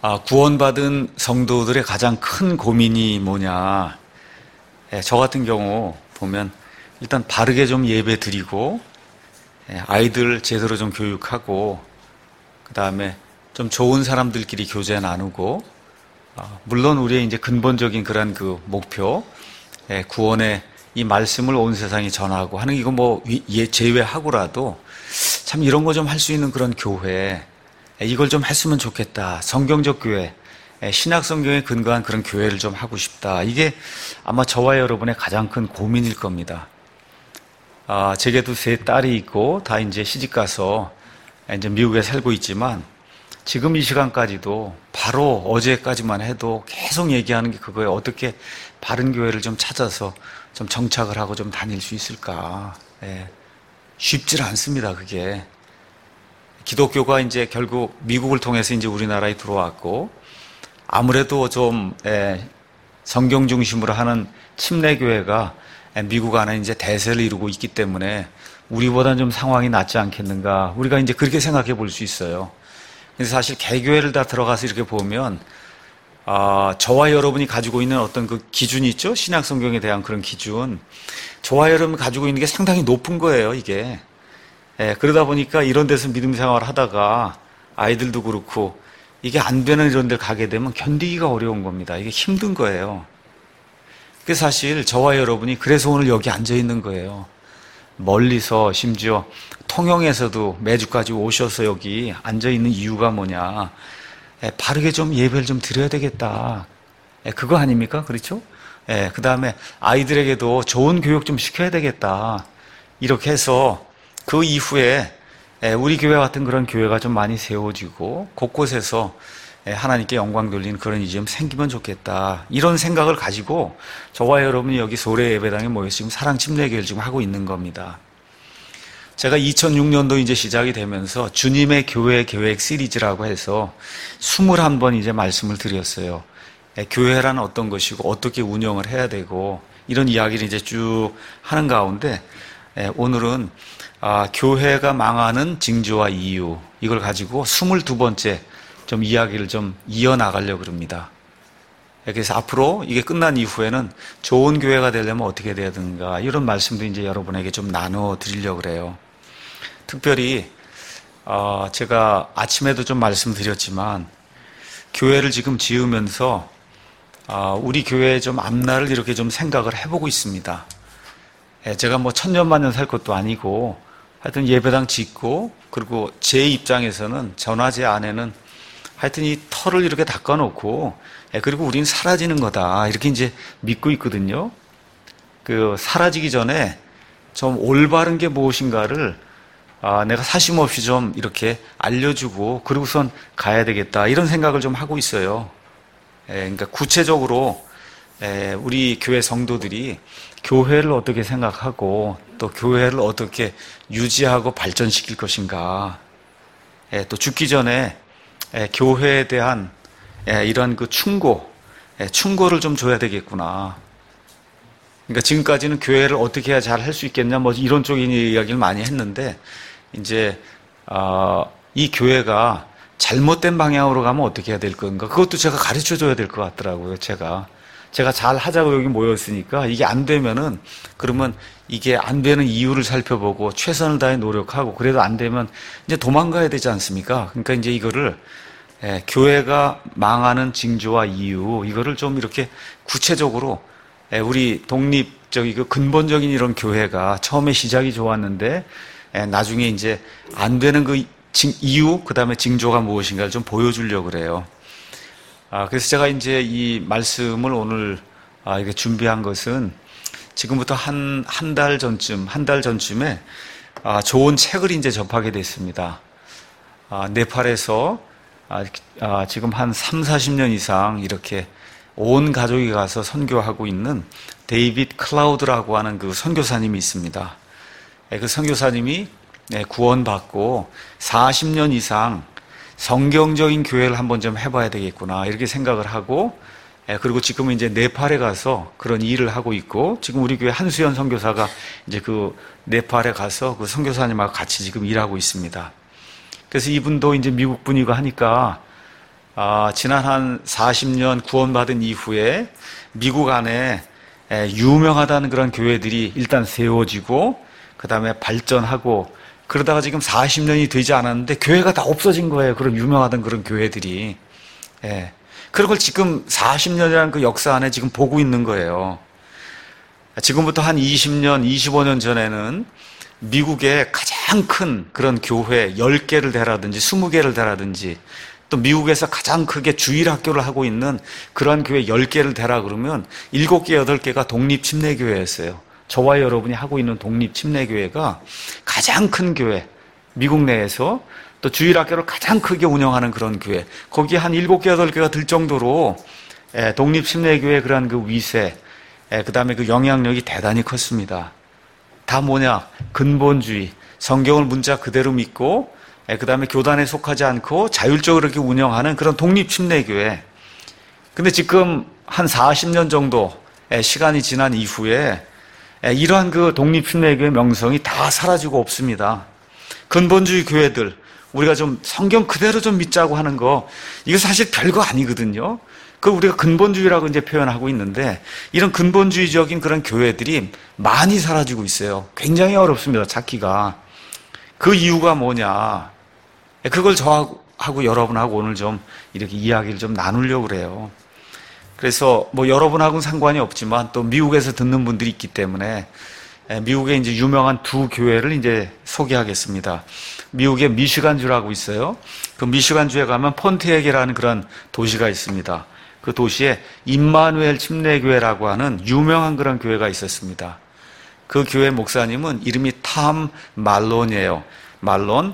구원받은 성도들의 가장 큰 고민이 뭐냐. 저 같은 경우 보면 일단 바르게 좀 예배 드리고, 아이들 제대로 좀 교육하고, 그 다음에 좀 좋은 사람들끼리 교제 나누고, 물론 우리의 이제 근본적인 그런 그 목표, 구원의 이 말씀을 온 세상에 전하고 하는 이거 뭐 제외하고라도 참 이런 거 좀 할 수 있는 그런 교회, 이걸 좀 했으면 좋겠다. 성경적 교회, 신약 성경에 근거한 그런 교회를 좀 하고 싶다. 이게 아마 저와 여러분의 가장 큰 고민일 겁니다. 제게도 세 딸이 있고 다 이제 시집 가서 이제 미국에 살고 있지만 지금 이 시간까지도 바로 어제까지만 해도 계속 얘기하는 게 그거예요. 어떻게 바른 교회를 좀 찾아서 좀 정착을 하고 좀 다닐 수 있을까. 쉽질 않습니다, 그게. 기독교가 이제 결국 미국을 통해서 이제 우리나라에 들어왔고, 아무래도 좀, 성경 중심으로 하는 침례교회가 미국 안에 이제 대세를 이루고 있기 때문에 우리보다는 좀 상황이 낫지 않겠는가. 우리가 이제 그렇게 생각해 볼 수 있어요. 그래서 사실 개교회를 다 들어가서 이렇게 보면, 저와 여러분이 가지고 있는 어떤 그 기준이 있죠? 신약 성경에 대한 그런 기준. 저와 여러분이 가지고 있는 게 상당히 높은 거예요, 이게. 그러다 보니까 이런 데서 믿음 생활을 하다가 아이들도 그렇고 이게 안 되는 이런 데를 가게 되면 견디기가 어려운 겁니다. 이게 힘든 거예요. 그게 사실 저와 여러분이 그래서 오늘 여기 앉아 있는 거예요. 멀리서 심지어 통영에서도 매주까지 오셔서 여기 앉아 있는 이유가 뭐냐. 바르게 좀 예배를 좀 드려야 되겠다. 그거 아닙니까? 그렇죠? 그 다음에 아이들에게도 좋은 교육 좀 시켜야 되겠다. 이렇게 해서 그 이후에 우리 교회 같은 그런 교회가 좀 많이 세워지고 곳곳에서 하나님께 영광 돌리는 그런 일이 좀 생기면 좋겠다. 이런 생각을 가지고 저와 여러분이 여기 소래 예배당에 모여서 지금 사랑 침례교회를 지금 하고 있는 겁니다. 제가 2006년도 이제 시작이 되면서 주님의 교회 계획 시리즈라고 해서 21번 이제 말씀을 드렸어요. 교회란 어떤 것이고 어떻게 운영을 해야 되고 이런 이야기를 이제 쭉 하는 가운데 오늘은 교회가 망하는 징조와 이유, 이걸 가지고 22번째 좀 이야기를 좀 이어나가려고 합니다. 그래서 앞으로 이게 끝난 이후에는 좋은 교회가 되려면 어떻게 돼야 되는가, 이런 말씀도 이제 여러분에게 좀 나눠 드리려고 그래요. 특별히, 제가 아침에도 좀 말씀드렸지만, 교회를 지금 지으면서, 우리 교회의 좀 앞날을 이렇게 좀 생각을 해보고 있습니다. 제가 뭐 천년만년 살 것도 아니고, 하여튼 예배당 짓고, 그리고 제 입장에서는 저나 제 아내는 하여튼 이 털을 이렇게 닦아놓고, 그리고 우린 사라지는 거다. 이렇게 이제 믿고 있거든요. 사라지기 전에 좀 올바른 게 무엇인가를, 내가 사심없이 좀 이렇게 알려주고, 그러고선 가야 되겠다. 이런 생각을 좀 하고 있어요. 그러니까 구체적으로, 우리 교회 성도들이 교회를 어떻게 생각하고 또 교회를 어떻게 유지하고 발전시킬 것인가, 또 죽기 전에 교회에 대한 이런 그 충고를 좀 줘야 되겠구나. 그러니까 지금까지는 교회를 어떻게 해야 잘 할 수 있겠냐, 뭐 이론적인 이야기를 많이 했는데, 이제 이 교회가 잘못된 방향으로 가면 어떻게 해야 될 건가, 그것도 제가 가르쳐 줘야 될 것 같더라고요. 제가 잘 하자고 여기 모였으니까 이게 안 되면은, 그러면 이게 안 되는 이유를 살펴보고 최선을 다해 노력하고, 그래도 안 되면 이제 도망가야 되지 않습니까? 그러니까 이제 이거를 교회가 망하는 징조와 이유, 이거를 좀 이렇게 구체적으로 우리 독립적이고 근본적인 이런 교회가 처음에 시작이 좋았는데 나중에 이제 안 되는 그 이유, 그 다음에 징조가 무엇인가를 좀 보여주려고 그래요. 그래서 제가 이제 이 말씀을 오늘 이렇게 준비한 것은 지금부터 한 달 전쯤에 좋은 책을 이제 접하게 됐습니다. 네팔에서 지금 한 30-40년 이상 이렇게 온 가족이 가서 선교하고 있는 데이빗 클라우드라고 하는 그 선교사님이 있습니다. 그 선교사님이 구원받고 40년 이상 성경적인 교회를 한번 좀 해봐야 되겠구나, 이렇게 생각을 하고, 그리고 지금은 이제 네팔에 가서 그런 일을 하고 있고, 지금 우리 교회 한수연 선교사가 이제 그 네팔에 가서 그 선교사님하고 같이 지금 일하고 있습니다. 그래서 이분도 이제 미국 분이고 하니까 지난 한 40년 구원받은 이후에 미국 안에 유명하다는 그런 교회들이 일단 세워지고 그 다음에 발전하고 그러다가 지금 40년이 되지 않았는데 교회가 다 없어진 거예요. 그런 유명하던 그런 교회들이. 그런 걸 지금 40년이라는 그 역사 안에 지금 보고 있는 거예요. 지금부터 한 20년, 25년 전에는 미국의 가장 큰 그런 교회 10개를 대라든지 20개를 대라든지 또 미국에서 가장 크게 주일학교를 하고 있는 그런 교회 10개를 대라 그러면 7개, 8개가 독립침례교회였어요. 저와 여러분이 하고 있는 독립침례교회가 가장 큰 교회, 미국 내에서 또 주일학교를 가장 크게 운영하는 그런 교회, 거기에 한 7개, 8개가 들 정도로 독립침례교회의 그러한 그 위세, 그 다음에 그 영향력이 대단히 컸습니다. 다 뭐냐? 근본주의, 성경을 문자 그대로 믿고 그 다음에 교단에 속하지 않고 자율적으로 이렇게 운영하는 그런 독립침례교회. 근데 지금 한 40년 정도 시간이 지난 이후에 이러한 그 독립침례교회 명성이 다 사라지고 없습니다. 근본주의 교회들, 우리가 좀 성경 그대로 좀 믿자고 하는 거, 이거 사실 별거 아니거든요. 그 우리가 근본주의라고 이제 표현하고 있는데 이런 근본주의적인 그런 교회들이 많이 사라지고 있어요. 굉장히 어렵습니다, 찾기가. 그 이유가 뭐냐? 그걸 저하고 여러분하고 오늘 좀 이렇게 이야기를 좀 나누려고 그래요. 그래서 뭐 여러분하고는 상관이 없지만 또 미국에서 듣는 분들이 있기 때문에 미국의 이제 유명한 두 교회를 이제 소개하겠습니다. 미국의 미시간주라고 있어요. 그 미시간주에 가면 폰티에게라는 그런 도시가 있습니다. 그 도시에 임마누엘 침례교회라고 하는 유명한 그런 교회가 있었습니다. 그 교회 목사님은 이름이 탐 말론이에요. 말론,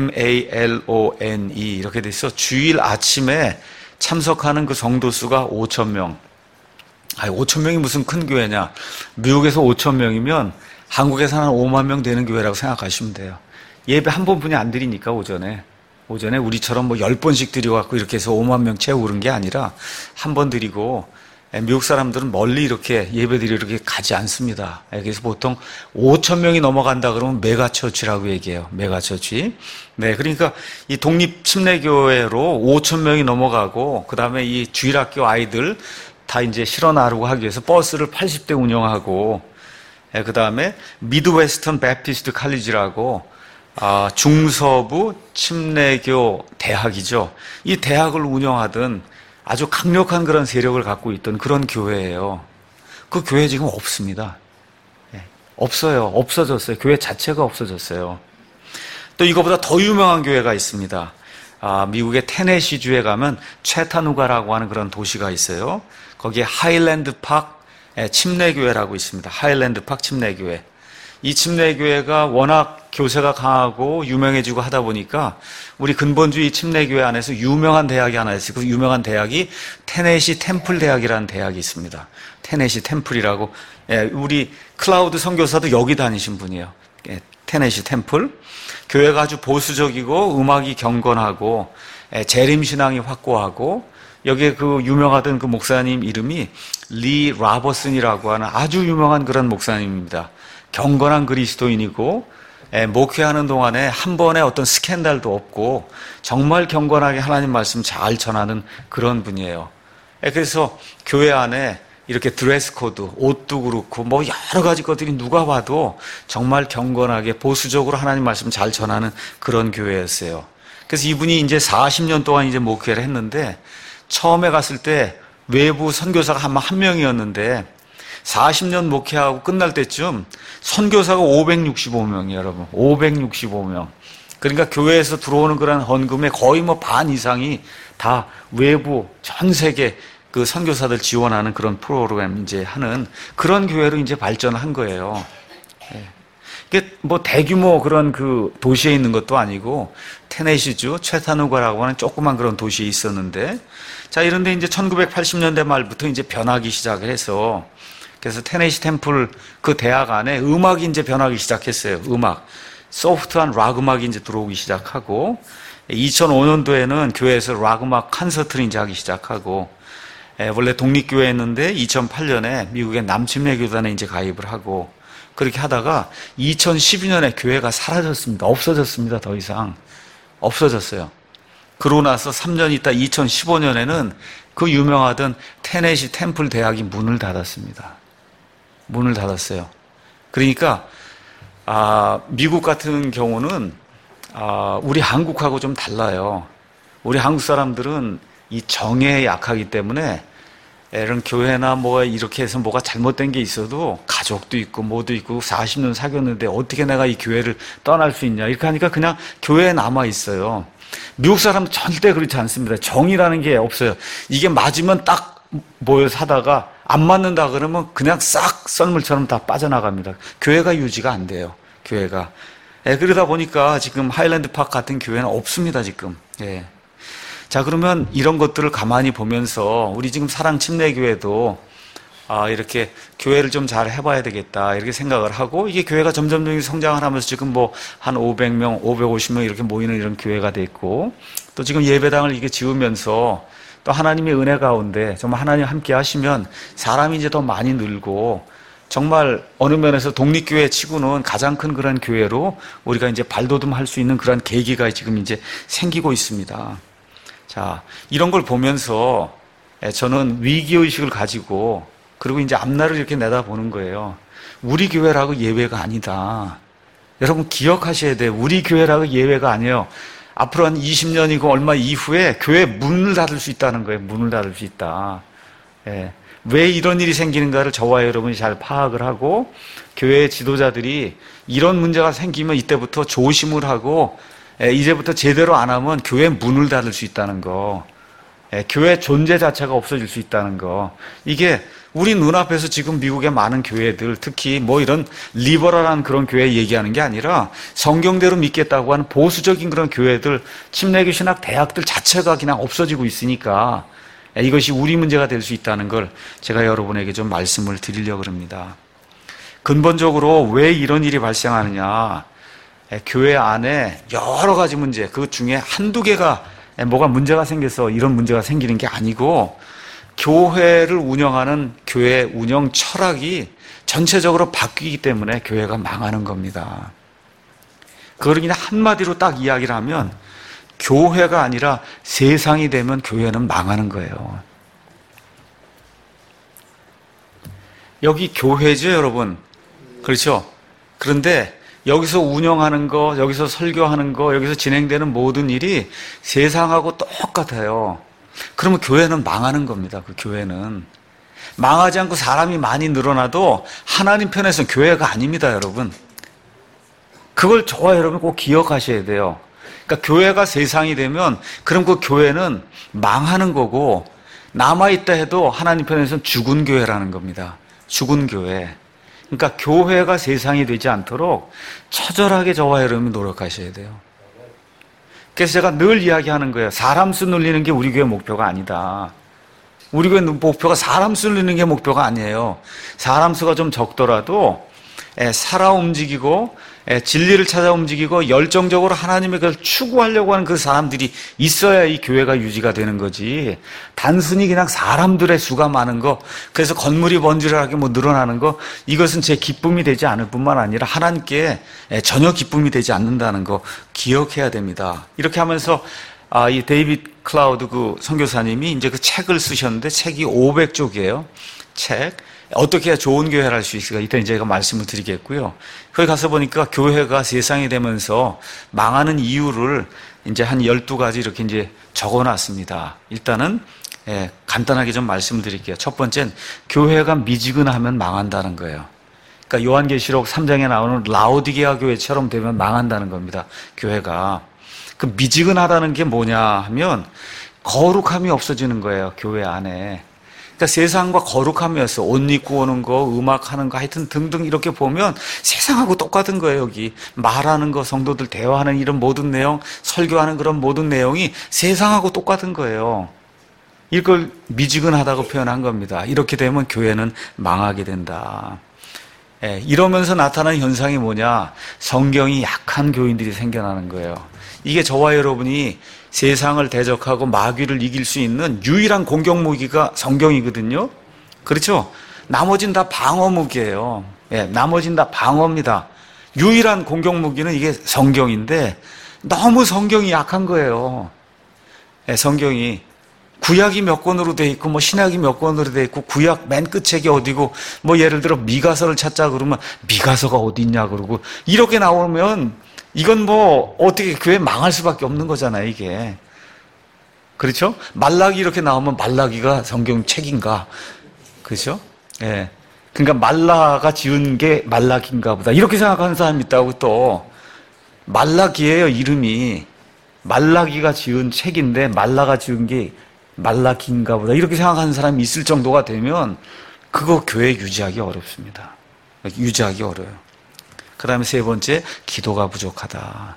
M-A-L-O-N-E 이렇게 돼 있어. 주일 아침에 참석하는 그 성도 수가 5,000명. 5,000명이 무슨 큰 교회냐. 미국에서 5,000명이면 한국에서 한 5만 명 되는 교회라고 생각하시면 돼요. 예배 한 번뿐이 안 드리니까 오전에 우리처럼 뭐 10번씩 드려갖고 이렇게 해서 5만 명 채우고 그런 게 아니라 한 번 드리고, 미국 사람들은 멀리 이렇게 예배드리러 이렇게 가지 않습니다. 그래서 보통 5,000명이 넘어간다 그러면 메가처치라고 얘기해요. 메가처치. 네, 그러니까 이 독립침례교회로 5,000명이 넘어가고, 그 다음에 이 주일학교 아이들 다 이제 실어 나르고 하기 위해서 버스를 80대 운영하고, 그 다음에 미드웨스턴 베프티스트 칼리지라고 중서부 침례교 대학이죠. 이 대학을 운영하던 아주 강력한 그런 세력을 갖고 있던 그런 교회예요. 그 교회 지금 없습니다. 없어요. 없어졌어요. 교회 자체가 없어졌어요. 또 이거보다 더 유명한 교회가 있습니다. 미국의 테네시주에 가면 채타누가라고 하는 그런 도시가 있어요. 거기에 하일랜드 팍 침례교회라고 있습니다. 하일랜드 팍 침례교회. 이 침례교회가 워낙 교세가 강하고 유명해지고 하다 보니까 우리 근본주의 침례교회 안에서 유명한 대학이 하나 있어요. 그 유명한 대학이 테네시 템플 대학이라는 대학이 있습니다. 테네시 템플이라고. 우리 클라우드 선교사도 여기 다니신 분이에요. 테네시 템플. 교회가 아주 보수적이고 음악이 경건하고 재림신앙이 확고하고, 여기에 그 유명하던 그 목사님 이름이 리 라버슨이라고 하는 아주 유명한 그런 목사님입니다. 경건한 그리스도인이고, 목회하는 동안에 한 번의 어떤 스캔들도 없고 정말 경건하게 하나님 말씀 잘 전하는 그런 분이에요. 그래서 교회 안에 이렇게 드레스 코드, 옷도 그렇고 뭐 여러 가지 것들이 누가 봐도 정말 경건하게 보수적으로 하나님 말씀 잘 전하는 그런 교회였어요. 그래서 이분이 이제 40년 동안 이제 목회를 했는데, 처음에 갔을 때 외부 선교사가 아마 한 명이었는데 40년 목회하고 끝날 때쯤 선교사가 565명이에요, 여러분. 565명. 그러니까 교회에서 들어오는 그런 헌금의 거의 뭐 반 이상이 다 외부 전 세계 그 선교사들 지원하는 그런 프로그램 이제 하는 그런 교회로 이제 발전한 거예요. 이게 뭐 대규모 그런 그 도시에 있는 것도 아니고 테네시주 채타누가라고 하는 조그만 그런 도시에 있었는데, 자, 이런데 이제 1980년대 말부터 이제 변하기 시작을 해서, 그래서 테네시 템플 그 대학 안에 음악이 이제 변하기 시작했어요. 음악. 소프트한 락 음악이 이제 들어오기 시작하고, 2005년도에는 교회에서 락 음악 콘서트를 이제 하기 시작하고, 원래 독립교회였는데 2008년에 미국의 남침례교단에 이제 가입을 하고, 그렇게 하다가 2012년에 교회가 사라졌습니다. 없어졌습니다. 더 이상. 없어졌어요. 그러고 나서 3년 있다 2015년에는 그 유명하던 테네시 템플 대학이 문을 닫았습니다. 문을 닫았어요. 그러니까 미국 같은 경우는 우리 한국하고 좀 달라요. 우리 한국 사람들은 이 정에 약하기 때문에 이런 교회나 뭐 이렇게 해서 뭐가 잘못된 게 있어도 가족도 있고 뭐도 있고 40년 사귀었는데 어떻게 내가 이 교회를 떠날 수 있냐 이렇게 하니까 그냥 교회에 남아 있어요. 미국 사람은 절대 그렇지 않습니다. 정이라는 게 없어요. 이게 맞으면 딱 모여 사다가 안 맞는다 그러면 그냥 싹 썰물처럼 다 빠져나갑니다. 교회가 유지가 안 돼요. 교회가. 그러다 보니까 지금 하일랜드 파크 같은 교회는 없습니다, 지금. 예. 자, 그러면 이런 것들을 가만히 보면서 우리 지금 사랑 침례교회도 이렇게 교회를 좀 잘 해봐야 되겠다 이렇게 생각을 하고 이게 교회가 점점 성장을 하면서 지금 뭐 한 500명, 550명 이렇게 모이는 이런 교회가 돼 있고 또 지금 예배당을 이게 지으면서 또 하나님의 은혜 가운데 정말 하나님 함께 하시면 사람이 이제 더 많이 늘고 정말 어느 면에서 독립교회 치고는 가장 큰 그런 교회로 우리가 이제 발돋움할 수 있는 그런 계기가 지금 이제 생기고 있습니다. 자, 이런 걸 보면서 저는 위기의식을 가지고 그리고 이제 앞날을 이렇게 내다보는 거예요. 우리 교회라고 예외가 아니다. 여러분 기억하셔야 돼요. 우리 교회라고 예외가 아니에요. 앞으로 한 20년이고 얼마 이후에 교회 문을 닫을 수 있다는 거예요. 문을 닫을 수 있다. 왜 이런 일이 생기는가를 저와 여러분이 잘 파악을 하고 교회 지도자들이 이런 문제가 생기면 이때부터 조심을 하고 이제부터 제대로 안 하면 교회 문을 닫을 수 있다는 거. 교회 존재 자체가 없어질 수 있다는 거. 이게 우리 눈앞에서 지금 미국의 많은 교회들, 특히 뭐 이런 리버럴한 그런 교회 얘기하는 게 아니라 성경대로 믿겠다고 하는 보수적인 그런 교회들, 침례교 신학 대학들 자체가 그냥 없어지고 있으니까 이것이 우리 문제가 될 수 있다는 걸 제가 여러분에게 좀 말씀을 드리려고 합니다. 근본적으로 왜 이런 일이 발생하느냐. 교회 안에 여러 가지 문제, 그 중에 한두 개가 뭐가 문제가 생겨서 이런 문제가 생기는 게 아니고 교회를 운영하는 교회 운영 철학이 전체적으로 바뀌기 때문에 교회가 망하는 겁니다. 그걸 그냥 한마디로 딱 이야기를 하면 교회가 아니라 세상이 되면 교회는 망하는 거예요. 여기 교회죠, 여러분. 그렇죠? 그런데 여기서 운영하는 거, 여기서 설교하는 거, 여기서 진행되는 모든 일이 세상하고 똑같아요. 그러면 교회는 망하는 겁니다. 그 교회는. 망하지 않고 사람이 많이 늘어나도 하나님 편에서는 교회가 아닙니다, 여러분. 그걸 저와 여러분 꼭 기억하셔야 돼요. 그러니까 교회가 세상이 되면 그럼 그 교회는 망하는 거고 남아있다 해도 하나님 편에서는 죽은 교회라는 겁니다. 죽은 교회. 그러니까 교회가 세상이 되지 않도록 처절하게 저와 여러분이 노력하셔야 돼요. 그래서 제가 늘 이야기하는 거예요. 사람 수 늘리는 게 우리 교회 목표가 아니다. 우리 교회 목표가 사람 수 늘리는 게 목표가 아니에요. 사람 수가 좀 적더라도 살아 움직이고 진리를 찾아 움직이고 열정적으로 하나님의 걸 추구하려고 하는 그 사람들이 있어야 이 교회가 유지가 되는 거지. 단순히 그냥 사람들의 수가 많은 거, 그래서 건물이 번지르하게 뭐 늘어나는 거, 이것은 제 기쁨이 되지 않을 뿐만 아니라 하나님께 전혀 기쁨이 되지 않는다는 거 기억해야 됩니다. 이렇게 하면서 이 데이비드 클라우드 그 선교사님이 이제 그 책을 쓰셨는데 책이 500쪽이에요. 책. 어떻게 해야 좋은 교회를 할 수 있을까? 이때 제가 말씀을 드리겠고요. 거기 가서 보니까 교회가 세상이 되면서 망하는 이유를 이제 한 12가지 이렇게 이제 적어 놨습니다. 일단은, 간단하게 좀 말씀드릴게요. 첫 번째는 교회가 미지근하면 망한다는 거예요. 그러니까 요한계시록 3장에 나오는 라오디게아 교회처럼 되면 망한다는 겁니다. 교회가. 그 미지근하다는 게 뭐냐 하면 거룩함이 없어지는 거예요. 교회 안에. 그러니까 세상과 거룩함이었어. 옷 입고 오는 거, 음악하는 거, 하여튼 등등 이렇게 보면 세상하고 똑같은 거예요, 여기. 말하는 거, 성도들 대화하는 이런 모든 내용, 설교하는 그런 모든 내용이 세상하고 똑같은 거예요. 이걸 미지근하다고 표현한 겁니다. 이렇게 되면 교회는 망하게 된다. 이러면서 나타나는 현상이 뭐냐? 성경이 약한 교인들이 생겨나는 거예요. 이게 저와 여러분이 세상을 대적하고 마귀를 이길 수 있는 유일한 공격 무기가 성경이거든요. 그렇죠? 나머지는 다 방어 무기예요. 나머지는 다 방어입니다. 유일한 공격 무기는 이게 성경인데 너무 성경이 약한 거예요. 성경이 구약이 몇 권으로 돼 있고 뭐 신약이 몇 권으로 돼 있고 구약 맨 끝책이 어디고 뭐 예를 들어 미가서를 찾자 그러면 미가서가 어디 있냐 그러고 이렇게 나오면 이건 뭐 어떻게 교회 망할 수밖에 없는 거잖아요, 이게. 그렇죠? 말라기 이렇게 나오면 말라기가 성경 책인가? 그렇죠? 예. 그러니까 말라가 지은 게 말라기인가 보다. 이렇게 생각하는 사람이 있다고 또. 말라기예요, 이름이. 말라기가 지은 책인데 말라가 지은 게 말라기인가 보다. 이렇게 생각하는 사람이 있을 정도가 되면 그거 교회 유지하기 어렵습니다. 유지하기 어려워요. 그 다음에 세 번째, 기도가 부족하다.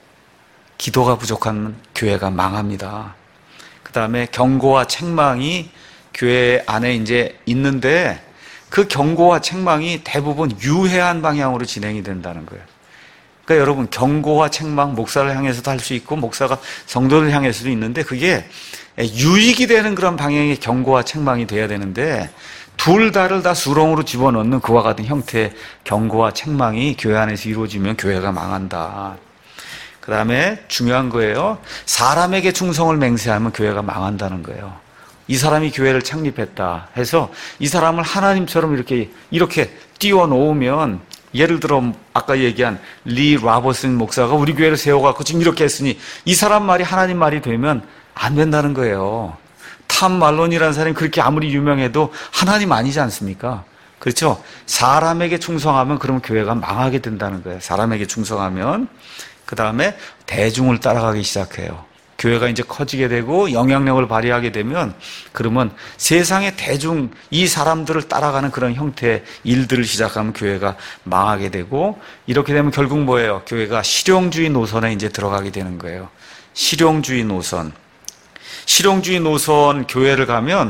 기도가 부족한 교회가 망합니다. 그 다음에 경고와 책망이 교회 안에 이제 있는데 그 경고와 책망이 대부분 유해한 방향으로 진행이 된다는 거예요. 그러니까 여러분, 경고와 책망, 목사를 향해서도 할 수 있고 목사가 성도를 향해서도 있는데 그게 유익이 되는 그런 방향의 경고와 책망이 돼야 되는데 둘 다를 다 수렁으로 집어넣는 그와 같은 형태의 경고와 책망이 교회 안에서 이루어지면 교회가 망한다. 그 다음에 중요한 거예요. 사람에게 충성을 맹세하면 교회가 망한다는 거예요. 이 사람이 교회를 창립했다 해서 이 사람을 하나님처럼 이렇게 띄워놓으면 예를 들어 아까 얘기한 리 라버슨 목사가 우리 교회를 세워갖고 지금 이렇게 했으니 이 사람 말이 하나님 말이 되면 안 된다는 거예요. 탐 말론이라는 사람이 그렇게 아무리 유명해도 하나님 아니지 않습니까? 그렇죠? 사람에게 충성하면 그러면 교회가 망하게 된다는 거예요. 사람에게 충성하면. 그 다음에 대중을 따라가기 시작해요. 교회가 이제 커지게 되고 영향력을 발휘하게 되면 그러면 세상의 대중, 이 사람들을 따라가는 그런 형태의 일들을 시작하면 교회가 망하게 되고 이렇게 되면 결국 뭐예요? 교회가 실용주의 노선에 이제 들어가게 되는 거예요. 실용주의 노선. 실용주의 노선 교회를 가면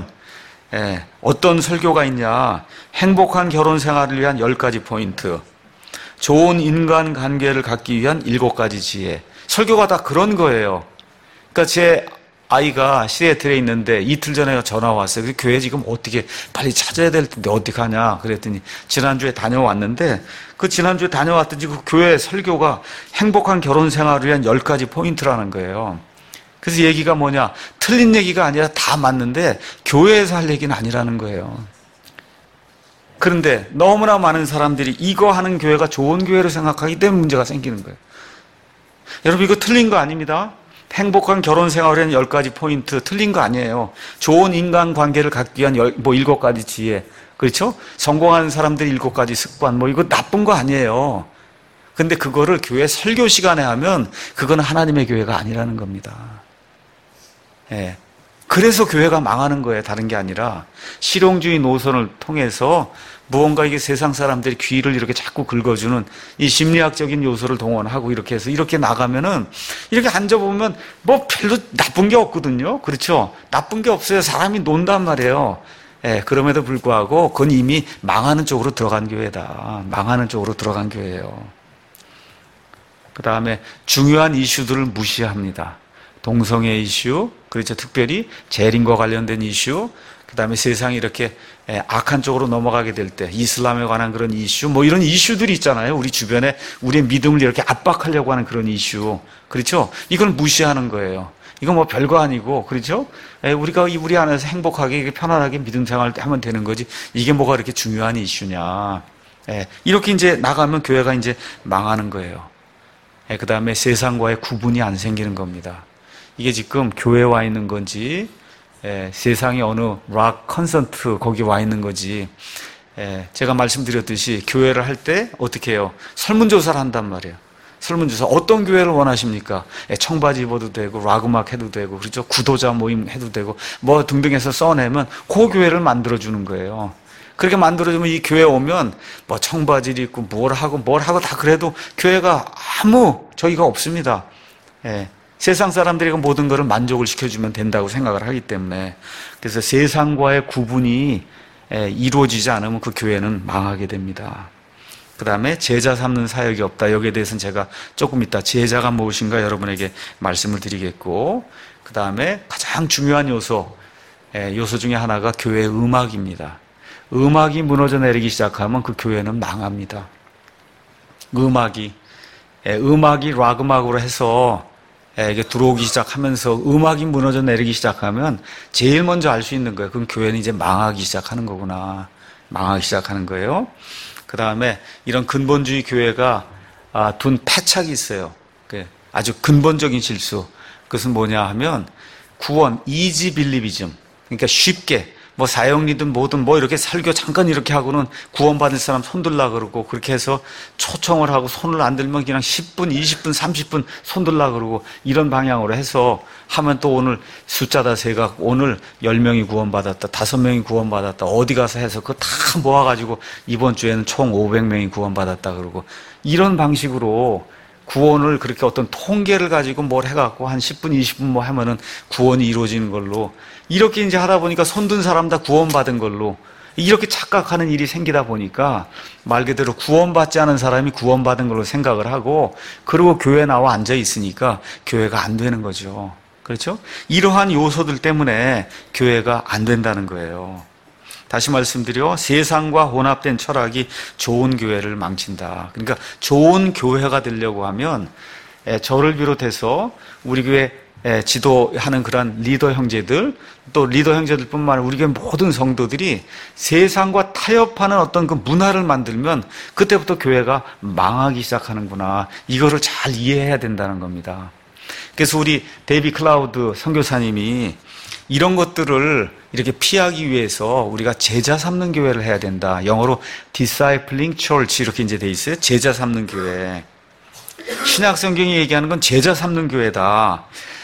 어떤 설교가 있냐? 행복한 결혼 생활을 위한 10가지 포인트. 좋은 인간관계를 갖기 위한 7가지 지혜. 설교가 다 그런 거예요. 그러니까 제 아이가 시애틀에 있는데 이틀 전에 전화 왔어요. 그래서 교회 지금 어떻게 빨리 찾아야 될 텐데 어떡하냐 그랬더니 지난주에 다녀왔는데 그 지난주에 다녀왔더니 그 교회 설교가 행복한 결혼 생활을 위한 10가지 포인트라는 거예요. 그래서 얘기가 뭐냐? 틀린 얘기가 아니라 다 맞는데 교회에서 할 얘기는 아니라는 거예요. 그런데 너무나 많은 사람들이 이거 하는 교회가 좋은 교회로 생각하기 때문에 문제가 생기는 거예요. 여러분 이거 틀린 거 아닙니다. 행복한 결혼 생활에는 10가지 포인트 틀린 거 아니에요. 좋은 인간관계를 갖기 위한 7가지 지혜. 그렇죠? 성공하는 사람들이 7가지 습관 이거 나쁜 거 아니에요. 근데 그거를 교회 설교 시간에 하면 그건 하나님의 교회가 아니라는 겁니다. 예. 그래서 교회가 망하는 거예요. 다른 게 아니라 실용주의 노선을 통해서 무언가 이게 세상 사람들이 귀를 이렇게 자꾸 긁어주는 이 심리학적인 요소를 동원하고 이렇게 해서 이렇게 나가면은 이렇게 앉아보면 뭐 별로 나쁜 게 없거든요. 그렇죠? 나쁜 게 없어요. 사람이 논단 말이에요. 예, 그럼에도 불구하고 그건 이미 망하는 쪽으로 들어간 교회다. 망하는 쪽으로 들어간 교회예요. 그 다음에 중요한 이슈들을 무시합니다. 동성애 이슈, 그렇죠. 특별히 재림과 관련된 이슈, 그 다음에 세상이 이렇게 악한 쪽으로 넘어가게 될 때 이슬람에 관한 그런 이슈, 이런 이슈들이 있잖아요. 우리 주변에 우리의 믿음을 이렇게 압박하려고 하는 그런 이슈, 그렇죠. 이걸 무시하는 거예요. 이거 뭐 별거 아니고, 그렇죠. 우리가 우리 안에서 행복하게 편안하게 믿음 생활을 하면 되는 거지. 이게 뭐가 그렇게 중요한 이슈냐. 이렇게 이제 나가면 교회가 이제 망하는 거예요. 그 다음에 세상과의 구분이 안 생기는 겁니다. 이게 지금 교회에 와 있는 건지 세상에 어느 락 콘서트 거기 와 있는 거지. 제가 말씀드렸듯이 교회를 할 때 어떻게 해요? 설문조사를 한단 말이에요. 설문조사 어떤 교회를 원하십니까? 청바지 입어도 되고 락 음악 해도 되고 그렇죠? 구도자 모임 해도 되고 등등 해서 써내면 그 교회를 만들어주는 거예요. 그렇게 만들어주면 이 교회에 오면 청바지를 입고 뭘 하고 다 그래도 교회가 아무 저기가 없습니다. 세상 사람들이 모든 것을 만족을 시켜주면 된다고 생각을 하기 때문에 그래서 세상과의 구분이 이루어지지 않으면 그 교회는 망하게 됩니다. 그 다음에 제자 삼는 사역이 없다. 여기에 대해서는 제가 조금 이따 제자가 무엇인가 여러분에게 말씀을 드리겠고 그 다음에 가장 중요한 요소 중에 하나가 교회의 음악입니다. 음악이 무너져 내리기 시작하면 그 교회는 망합니다. 음악이 락 음악으로 해서 이게 들어오기 시작하면서 음악이 무너져 내리기 시작하면 제일 먼저 알 수 있는 거예요. 그럼 교회는 이제 망하기 시작하는 거구나. 망하기 시작하는 거예요. 그 다음에 이런 근본주의 교회가 둔 패착이 있어요. 아주 근본적인 실수. 그것은 뭐냐 하면 구원, 이지 빌리비즘. 그러니까 쉽게 뭐 사형리든 뭐든 뭐 이렇게 설교 잠깐 이렇게 하고는 구원받을 사람 손들라 그러고 그렇게 해서 초청을 하고 손을 안 들면 그냥 10분, 20분, 30분 손들라 그러고 이런 방향으로 해서 하면 또 오늘 숫자 다 세가 오늘 10명이 구원받았다, 5명이 구원받았다 어디 가서 해서 그거 다 모아가지고 이번 주에는 총 500명이 구원받았다 그러고 이런 방식으로 구원을 그렇게 어떤 통계를 가지고 뭘 해갖고 한 10분, 20분 뭐 하면은 구원이 이루어지는 걸로 이렇게 이제 하다 보니까 손든 사람 다 구원받은 걸로 이렇게 착각하는 일이 생기다 보니까 말 그대로 구원받지 않은 사람이 구원받은 걸로 생각을 하고 그리고 교회에 나와 앉아 있으니까 교회가 안 되는 거죠. 그렇죠? 이러한 요소들 때문에 교회가 안 된다는 거예요. 다시 말씀드려 세상과 혼합된 철학이 좋은 교회를 망친다. 그러니까 좋은 교회가 되려고 하면 저를 비롯해서 우리 교회 지도하는 그런 리더 형제들 또 리더 형제들뿐만 아니라 우리 교회 모든 성도들이 세상과 타협하는 어떤 그 문화를 만들면 그때부터 교회가 망하기 시작하는구나. 이거를 잘 이해해야 된다는 겁니다. 그래서 우리 데이비 클라우드 선교사님이 이런 것들을 이렇게 피하기 위해서 우리가 제자 삼는 교회를 해야 된다. 영어로 discipling church 이렇게 이제 돼 있어요. 제자 삼는 교회. 신약 성경이 얘기하는 건 제자 삼는 교회다.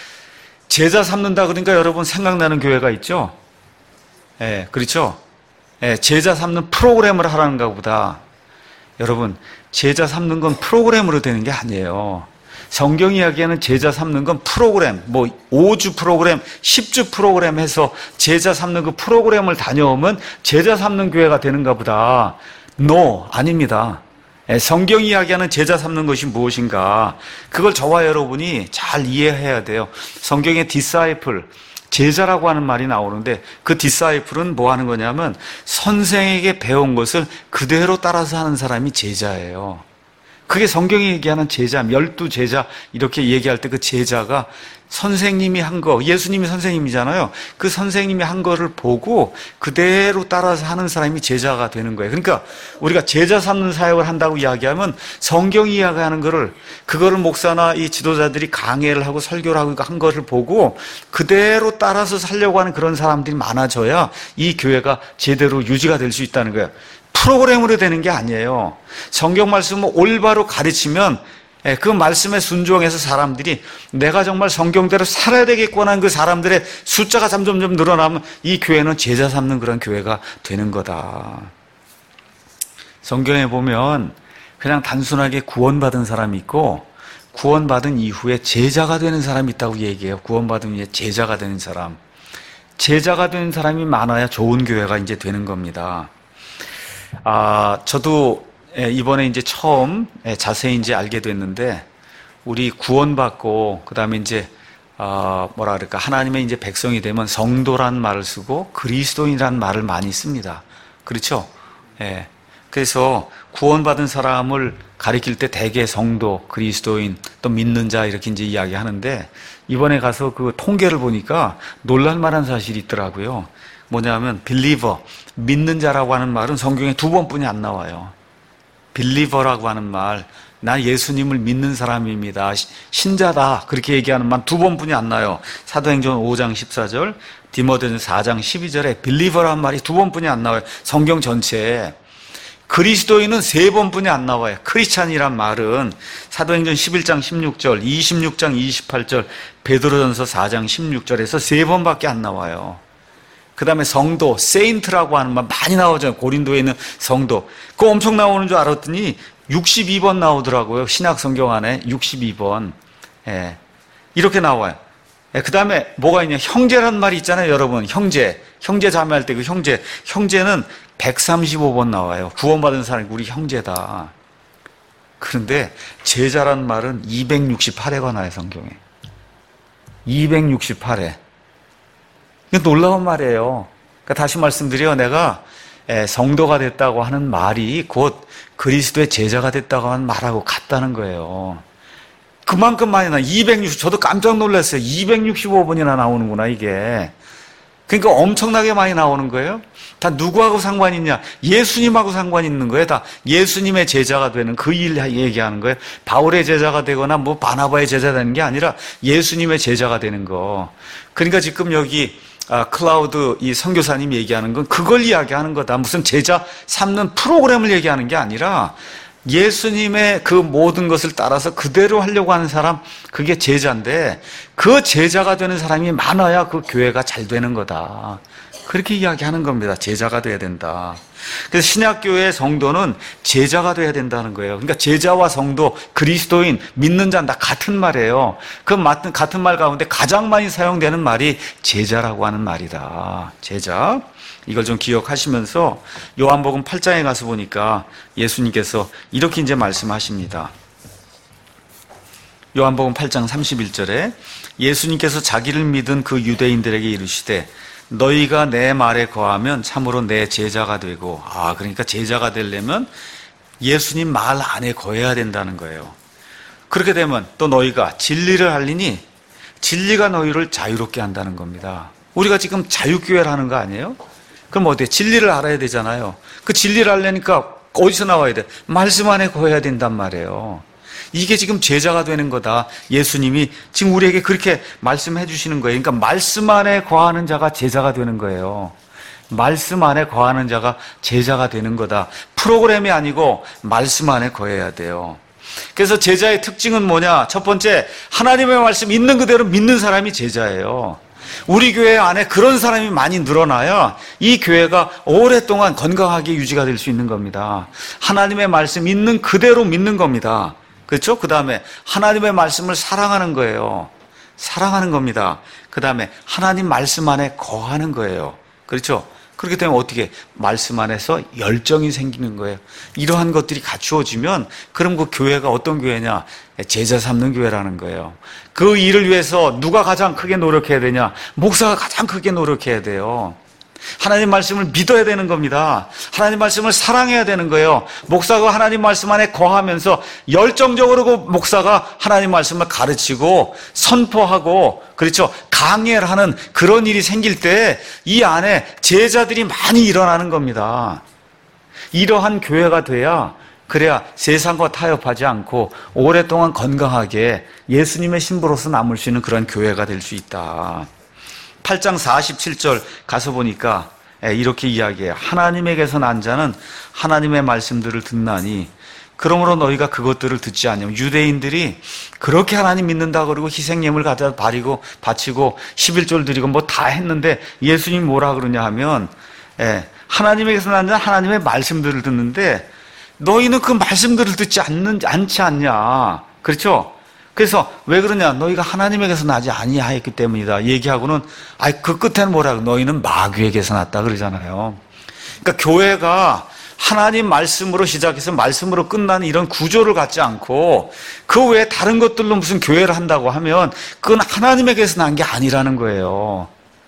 제자 삼는다 그러니까 여러분 생각나는 교회가 있죠? 예, 그렇죠? 예, 제자 삼는 프로그램을 하라는가 보다. 여러분, 제자 삼는 건 프로그램으로 되는 게 아니에요. 성경 이야기하는 제자 삼는 건 프로그램, 뭐 5주 프로그램, 10주 프로그램 해서 제자 삼는 그 프로그램을 다녀오면 제자 삼는 교회가 되는가 보다. No, 아닙니다. 성경 이야기하는 제자 삼는 것이 무엇인가? 그걸 저와 여러분이 잘 이해해야 돼요. 성경에 disciple, 제자라고 하는 말이 나오는데 그 disciple은 뭐 하는 거냐면 선생에게 배운 것을 그대로 따라서 하는 사람이 제자예요. 그게 성경이 얘기하는 제자, 12제자 이렇게 얘기할 때 그 제자가 선생님이 한 거, 예수님이 선생님이잖아요. 그 선생님이 한 거를 보고 그대로 따라서 하는 사람이 제자가 되는 거예요. 그러니까 우리가 제자 삼는 사역을 한다고 이야기하면 성경이 이야기하는 거를 그거를 목사나 이 지도자들이 강해를 하고 설교를 하고 한 거를 보고 그대로 따라서 살려고 하는 그런 사람들이 많아져야 이 교회가 제대로 유지가 될 수 있다는 거예요. 프로그램으로 되는 게 아니에요. 성경 말씀을 올바로 가르치면 그 말씀에 순종해서 사람들이 내가 정말 성경대로 살아야 되겠구나 하는 그 사람들의 숫자가 점점점 늘어나면 이 교회는 제자 삼는 그런 교회가 되는 거다. 성경에 보면 그냥 단순하게 구원받은 사람이 있고 구원받은 이후에 제자가 되는 사람이 있다고 얘기해요. 구원받은 이후에 제자가 되는 사람. 제자가 되는 사람이 많아야 좋은 교회가 이제 되는 겁니다. 저도 이번에 이제 처음 자세히 이제 알게 됐는데, 우리 구원받고, 그 다음에 이제, 뭐라 그럴까, 하나님의 이제 백성이 되면 성도란 말을 쓰고 그리스도인이라는 말을 많이 씁니다. 그렇죠? 예. 그래서 구원받은 사람을 가리킬 때 대개 성도, 그리스도인, 또 믿는 자 이렇게 이제 이야기 하는데, 이번에 가서 그 통계를 보니까 놀랄만한 사실이 있더라고요. 뭐냐면 believer, 믿는 자라고 하는 말은 성경에 2번뿐이 안 나와요. believer라고 하는 말, 나 예수님을 믿는 사람입니다, 신자다, 그렇게 얘기하는 말 2번뿐이 안 나요. 사도행전 5장 14절, 디모데전서 4장 12절에 believer라는 말이 2번뿐이 안 나와요. 성경 전체에. 그리스도인은 3번뿐이 안 나와요. 크리스찬이란 말은 사도행전 11장 16절, 26장 28절, 베드로전서 4장 16절에서 3번밖에 안 나와요. 그 다음에 성도, 세인트라고 하는 말 많이 나오잖아요. 고린도에 있는 성도. 그거 엄청 나오는 줄 알았더니 62번 나오더라고요. 신약 성경 안에 62번. 예. 이렇게 나와요. 예. 그 다음에 뭐가 있냐. 형제란 말이 있잖아요, 여러분. 형제 자매할 때 그 형제. 형제는 135번 나와요. 구원받은 사람이 우리 형제다. 그런데 제자란 말은 268회가 나와요, 성경에. 268회. 놀라운 말이에요. 그러니까 다시 말씀드려, 내가 성도가 됐다고 하는 말이 곧 그리스도의 제자가 됐다고 하는 말하고 같다는 거예요. 그만큼 많이 260, 저도 깜짝 놀랐어요. 265번이나 나오는구나, 이게. 그러니까 엄청나게 많이 나오는 거예요. 다 누구하고 상관이 있냐? 예수님하고 상관이 있는 거예요. 다 예수님의 제자가 되는 그 일 얘기하는 거예요. 바울의 제자가 되거나 뭐 바나바의 제자가 되는 게 아니라 예수님의 제자가 되는 거. 그러니까 지금 여기 클라우드 이 선교사님 얘기하는 건 그걸 이야기하는 거다. 무슨 제자 삼는 프로그램을 얘기하는 게 아니라 예수님의 그 모든 것을 따라서 그대로 하려고 하는 사람, 그게 제자인데 그 제자가 되는 사람이 많아야 그 교회가 잘 되는 거다. 그렇게 이야기하는 겁니다. 제자가 돼야 된다. 그래서 신약교회의 성도는 제자가 돼야 된다는 거예요. 그러니까 제자와 성도, 그리스도인, 믿는 자는 다 같은 말이에요. 그 같은 말 가운데 가장 많이 사용되는 말이 제자라고 하는 말이다. 제자. 이걸 좀 기억하시면서 요한복음 8장에 가서 보니까 예수님께서 이렇게 이제 말씀하십니다. 요한복음 8장 31절에 예수님께서 자기를 믿은 그 유대인들에게 이르시되 너희가 내 말에 거하면 참으로 내 제자가 되고, 그러니까 제자가 되려면 예수님 말 안에 거해야 된다는 거예요. 그렇게 되면 또 너희가 진리를 알리니 진리가 너희를 자유롭게 한다는 겁니다. 우리가 지금 자유교회를 하는 거 아니에요? 그럼 어때요? 진리를 알아야 되잖아요. 그 진리를 알려니까 어디서 나와야 돼? 말씀 안에 거해야 된단 말이에요. 이게 지금 제자가 되는 거다. 예수님이 지금 우리에게 그렇게 말씀해 주시는 거예요. 그러니까 말씀 안에 거하는 자가 제자가 되는 거예요. 말씀 안에 거하는 자가 제자가 되는 거다. 프로그램이 아니고 말씀 안에 거해야 돼요. 그래서 제자의 특징은 뭐냐? 첫 번째, 하나님의 말씀 있는 그대로 믿는 사람이 제자예요. 우리 교회 안에 그런 사람이 많이 늘어나야 이 교회가 오랫동안 건강하게 유지가 될 수 있는 겁니다. 하나님의 말씀 있는 그대로 믿는 겁니다. 그렇죠? 그 다음에 하나님의 말씀을 사랑하는 거예요. 사랑하는 겁니다. 그 다음에 하나님 말씀 안에 거하는 거예요. 그렇죠? 그렇게 되면 어떻게? 말씀 안에서 열정이 생기는 거예요. 이러한 것들이 갖추어지면 그럼 그 교회가 어떤 교회냐? 제자 삼는 교회라는 거예요. 그 일을 위해서 누가 가장 크게 노력해야 되냐? 목사가 가장 크게 노력해야 돼요. 하나님 말씀을 믿어야 되는 겁니다. 하나님 말씀을 사랑해야 되는 거예요. 목사가 하나님 말씀 안에 거하면서 열정적으로 그 목사가 하나님 말씀을 가르치고 선포하고, 그렇죠, 강해를 하는 그런 일이 생길 때 이 안에 제자들이 많이 일어나는 겁니다. 이러한 교회가 돼야, 그래야 세상과 타협하지 않고 오랫동안 건강하게 예수님의 신부로서 남을 수 있는 그런 교회가 될 수 있다. 8장 47절 가서 보니까 이렇게 이야기해요. 하나님에게서 난 자는 하나님의 말씀들을 듣나니 그러므로 너희가 그것들을 듣지 않냐면, 유대인들이 그렇게 하나님 믿는다 그러고 희생예물 갖다 바치고 11조를 드리고 뭐 다 했는데 예수님 뭐라 그러냐 하면, 하나님에게서 난 자는 하나님의 말씀들을 듣는데 너희는 그 말씀들을 듣지 않지 않냐. 그렇죠? 그래서 왜 그러냐? 너희가 하나님에게서 나지 아니하였기 때문이다. 얘기하고는 그 끝에는 뭐라고? 너희는 마귀에게서 났다 그러잖아요. 그러니까 교회가 하나님 말씀으로 시작해서 말씀으로 끝나는 이런 구조를 갖지 않고 그 외에 다른 것들로 무슨 교회를 한다고 하면 그건 하나님에게서 난 게 아니라는 거예요.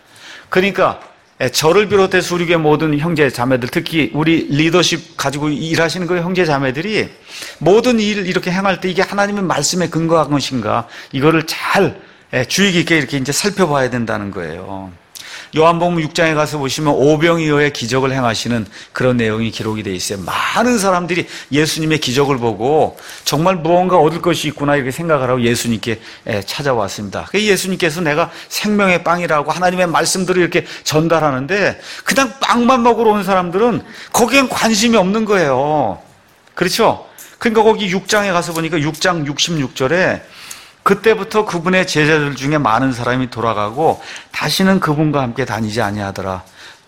그러니까 저를 비롯해서 우리 교회 모든 형제 자매들, 특히 우리 리더십 가지고 일하시는 그 형제 자매들이 모든 일을 이렇게 행할 때 이게 하나님의 말씀에 근거한 것인가, 이거를 잘 주의 깊게 이렇게 이제 살펴봐야 된다는 거예요. 요한복음 6장에 가서 보시면 오병이어의 기적을 행하시는 그런 내용이 기록이 되어 있어요. 많은 사람들이 예수님의 기적을 보고 정말 무언가 얻을 것이 있구나 이렇게 생각을 하고 예수님께 찾아왔습니다. 예수님께서 내가 생명의 빵이라고 하나님의 말씀들을 이렇게 전달하는데 그냥 빵만 먹으러 온 사람들은 거기엔 관심이 없는 거예요. 그렇죠? 그러니까 거기 6장에 가서 보니까 6장 66절에 그때부터 그분의 제자들 중에 많은 사람이 돌아가고 다시는 그분과 함께 다니지 아니하더라.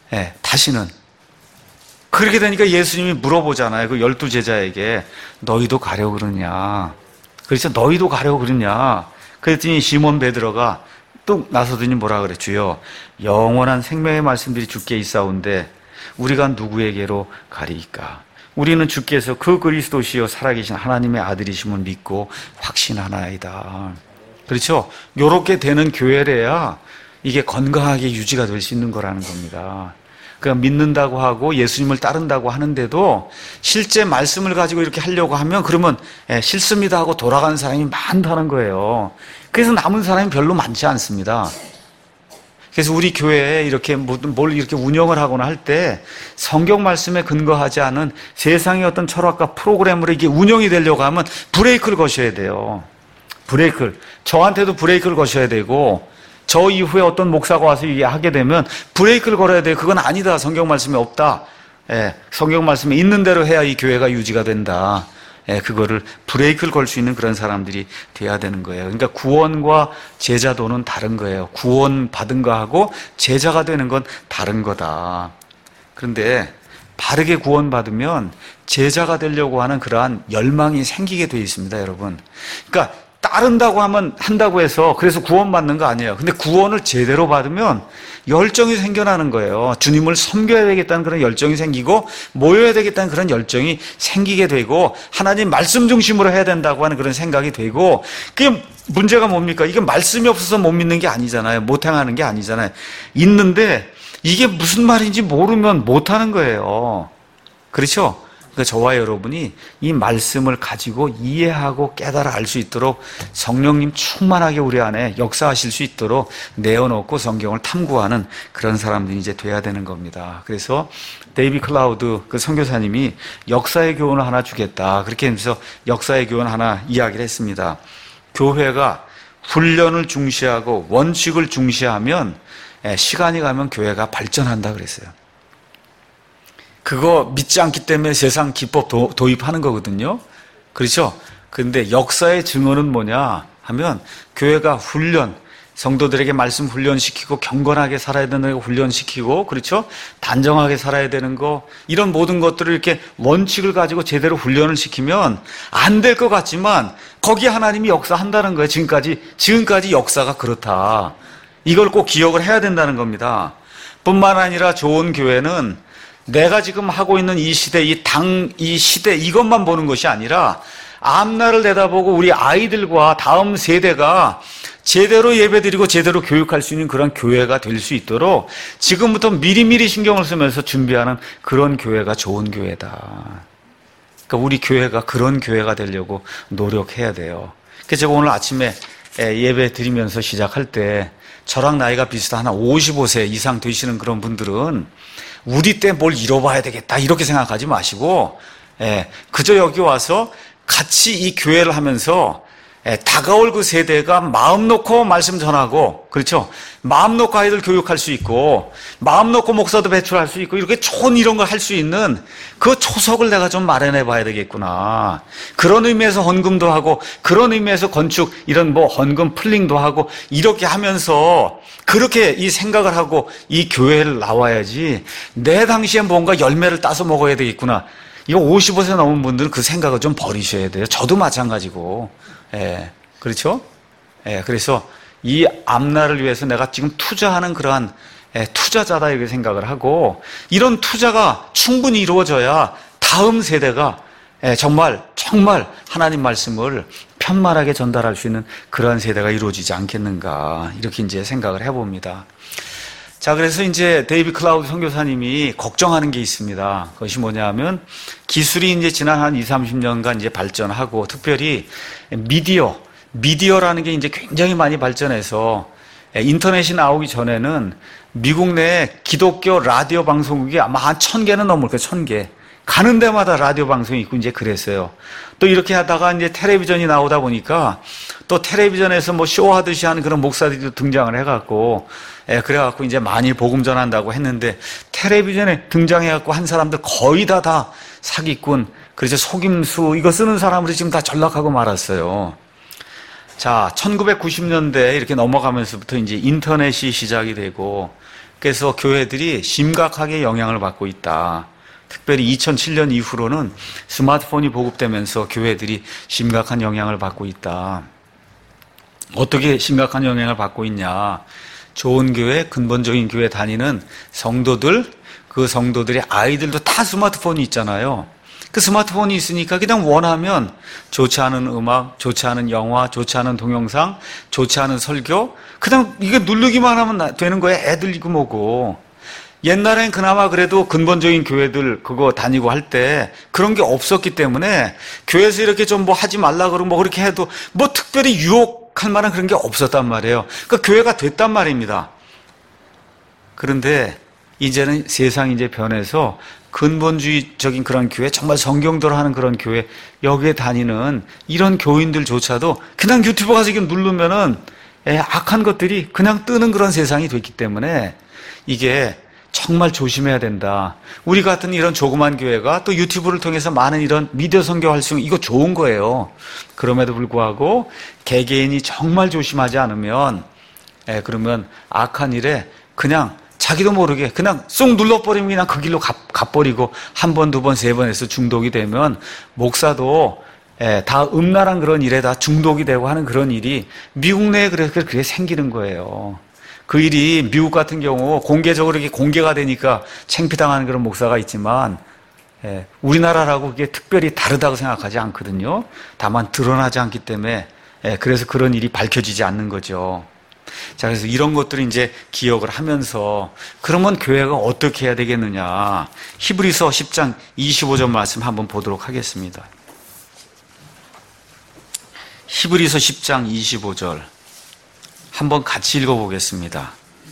다시는. 그렇게 되니까 예수님이 물어보잖아요. 그 12제자에게 너희도 가려고 그러냐. 그래서 너희도 가려고 그러냐. 그랬더니 시몬 베드로가 또 나서더니 뭐라 그래? 주여, 영원한 생명의 말씀들이 주께 있사온데 우리가 누구에게로 가리이까? 우리는 주께서 그 그리스도시요 살아계신 하나님의 아들이심을 믿고 확신하나이다. 그렇죠? 요렇게 되는 교회래야 이게 건강하게 유지가 될 수 있는 거라는 겁니다. 그러니까 믿는다고 하고 예수님을 따른다고 하는데도 실제 말씀을 가지고 이렇게 하려고 하면 그러면 싫습니다 하고 돌아가는 사람이 많다는 거예요. 그래서 남은 사람이 별로 많지 않습니다. 그래서 우리 교회에 이렇게 뭘 이렇게 운영을 하거나 할 때 성경 말씀에 근거하지 않은 세상의 어떤 철학과 프로그램으로 이게 운영이 되려고 하면 브레이크를 거셔야 돼요. 브레이크를. 저한테도 브레이크를 거셔야 되고 저 이후에 어떤 목사가 와서 이게 하게 되면 브레이크를 걸어야 돼요. 그건 아니다. 성경 말씀에 없다. 성경 말씀에 있는 대로 해야 이 교회가 유지가 된다. 그거를 브레이크를 걸 수 있는 그런 사람들이 돼야 되는 거예요. 그러니까 구원과 제자도는 다른 거예요. 구원 받은 거하고 제자가 되는 건 다른 거다. 그런데 바르게 구원 받으면 제자가 되려고 하는 그러한 열망이 생기게 되어 있습니다, 여러분. 그러니까 따른다고 하면 한다고 해서 그래서 구원받는 거 아니에요. 근데 구원을 제대로 받으면 열정이 생겨나는 거예요. 주님을 섬겨야 되겠다는 그런 열정이 생기고 모여야 되겠다는 그런 열정이 생기게 되고 하나님 말씀 중심으로 해야 된다고 하는 그런 생각이 되고 그게 문제가 뭡니까? 이게 말씀이 없어서 못 믿는 게 아니잖아요. 못 행하는 게 아니잖아요. 있는데 이게 무슨 말인지 모르면 못 하는 거예요. 그렇죠? 그러니까 저와 여러분이 이 말씀을 가지고 이해하고 깨달아 알 수 있도록 성령님 충만하게 우리 안에 역사하실 수 있도록 내어놓고 성경을 탐구하는 그런 사람들이 이제 돼야 되는 겁니다. 그래서 데이비 클라우드 그 선교사님이 역사의 교훈을 하나 주겠다. 그렇게 하면서 역사의 교훈 하나 이야기를 했습니다. 교회가 훈련을 중시하고 원칙을 중시하면 시간이 가면 교회가 발전한다 그랬어요. 그거 믿지 않기 때문에 세상 기법 도입하는 거거든요. 그렇죠? 그런데 역사의 증언은 뭐냐 하면 교회가 훈련, 성도들에게 말씀 훈련시키고 경건하게 살아야 되는 거 훈련시키고 그렇죠? 단정하게 살아야 되는 거 이런 모든 것들을 이렇게 원칙을 가지고 제대로 훈련을 시키면 안 될 것 같지만 거기에 하나님이 역사한다는 거예요. 지금까지 역사가 그렇다. 이걸 꼭 기억을 해야 된다는 겁니다. 뿐만 아니라 좋은 교회는 내가 지금 하고 있는 이 시대, 이 시대 이것만 보는 것이 아니라 앞날을 내다보고 우리 아이들과 다음 세대가 제대로 예배드리고 제대로 교육할 수 있는 그런 교회가 될 수 있도록 지금부터 미리미리 신경을 쓰면서 준비하는 그런 교회가 좋은 교회다. 그러니까 우리 교회가 그런 교회가 되려고 노력해야 돼요. 그래서 제가 오늘 아침에 예배 드리면서 시작할 때 저랑 나이가 비슷한 한 55세 이상 되시는 그런 분들은 우리 때 뭘 잃어봐야 되겠다 이렇게 생각하지 마시고 그저 여기 와서 같이 이 교회를 하면서 다가올 그 세대가 마음 놓고 말씀 전하고 그렇죠? 마음 놓고 아이들 교육할 수 있고 마음 놓고 목사도 배출할 수 있고 이렇게 좋은 이런 걸 할 수 있는 그 초석을 내가 좀 마련해 봐야 되겠구나. 그런 의미에서 헌금도 하고 그런 의미에서 건축 이런 뭐 헌금 플링도 하고 이렇게 하면서 그렇게 이 생각을 하고 이 교회를 나와야지 내 당시에 뭔가 열매를 따서 먹어야 되겠구나. 이거 55세 넘은 분들은 그 생각을 좀 버리셔야 돼요. 저도 마찬가지고. 그렇죠? 그래서 이 앞날을 위해서 내가 지금 투자하는 그러한 투자자다 이렇게 생각을 하고 이런 투자가 충분히 이루어져야 다음 세대가 정말 하나님 말씀을 편말하게 전달할 수 있는 그러한 세대가 이루어지지 않겠는가 이렇게 이제 생각을 해봅니다. 자, 그래서 이제 데이비 클라우드 선교사님이 걱정하는 게 있습니다. 그것이 뭐냐면 기술이 이제 지난 한 20, 30년간 이제 발전하고 특별히 미디어라는 게 이제 굉장히 많이 발전해서 인터넷이 나오기 전에는 미국 내 기독교 라디오 방송국이 아마 한 1000개는 넘을 거예요. 1000개. 가는 데마다 라디오 방송이 있고 이제 그랬어요. 또 이렇게 하다가 이제 텔레비전이 나오다 보니까 또 텔레비전에서 뭐 쇼하듯이 하는 그런 목사들이 등장을 해갖고 그래갖고 이제 많이 복음 전한다고 했는데 텔레비전에 등장해갖고 한 사람들 거의 다 사기꾼, 그래서 속임수 이거 쓰는 사람들이 지금 다 전락하고 말았어요. 자, 1990년대 이렇게 넘어가면서부터 이제 인터넷이 시작이 되고 그래서 교회들이 심각하게 영향을 받고 있다. 특별히 2007년 이후로는 스마트폰이 보급되면서 교회들이 심각한 영향을 받고 있다. 어떻게 심각한 영향을 받고 있냐? 좋은 교회, 근본적인 교회 다니는 성도들, 그 성도들의 아이들도 다 스마트폰이 있잖아요. 그 스마트폰이 있으니까 그냥 원하면 좋지 않은 음악, 좋지 않은 영화, 좋지 않은 동영상, 좋지 않은 설교 그냥 이게 누르기만 하면 되는 거예요. 애들 이고 뭐고. 옛날엔 그나마 그래도 근본적인 교회들 그거 다니고 할 때 그런 게 없었기 때문에 교회에서 이렇게 좀 뭐 하지 말라 그러고 뭐 그렇게 해도 뭐 특별히 유혹할 만한 그런 게 없었단 말이에요. 그러니까 교회가 됐단 말입니다. 그런데 이제는 세상이 이제 변해서 근본주의적인 그런 교회, 정말 성경대로 하는 그런 교회, 여기에 다니는 이런 교인들조차도 그냥 유튜브 가서 이렇게 누르면은 악한 것들이 그냥 뜨는 그런 세상이 됐기 때문에 이게 정말 조심해야 된다. 우리 같은 이런 조그만 교회가 또 유튜브를 통해서 많은 이런 미디어 선교할 수 있는 이거 좋은 거예요. 그럼에도 불구하고 개개인이 정말 조심하지 않으면 그러면 악한 일에 그냥 자기도 모르게 그냥 쏙 눌러버리면 그냥 그 길로 가버리고 한 번, 두 번, 세 번 해서 중독이 되면 목사도 다 음란한 그런 일에 다 중독이 되고 하는 그런 일이 미국 내에 그래서 그게 생기는 거예요. 그 일이 미국 같은 경우 공개적으로 이렇게 공개가 되니까 창피당하는 그런 목사가 있지만 우리나라라고 그게 특별히 다르다고 생각하지 않거든요. 다만 드러나지 않기 때문에 그래서 그런 일이 밝혀지지 않는 거죠. 자, 그래서 이런 것들을 이제 기억을 하면서 그러면 교회가 어떻게 해야 되겠느냐. 히브리서 10장 25절 말씀 한번 보도록 하겠습니다. 히브리서 10장 25절 한번 같이 읽어보겠습니다.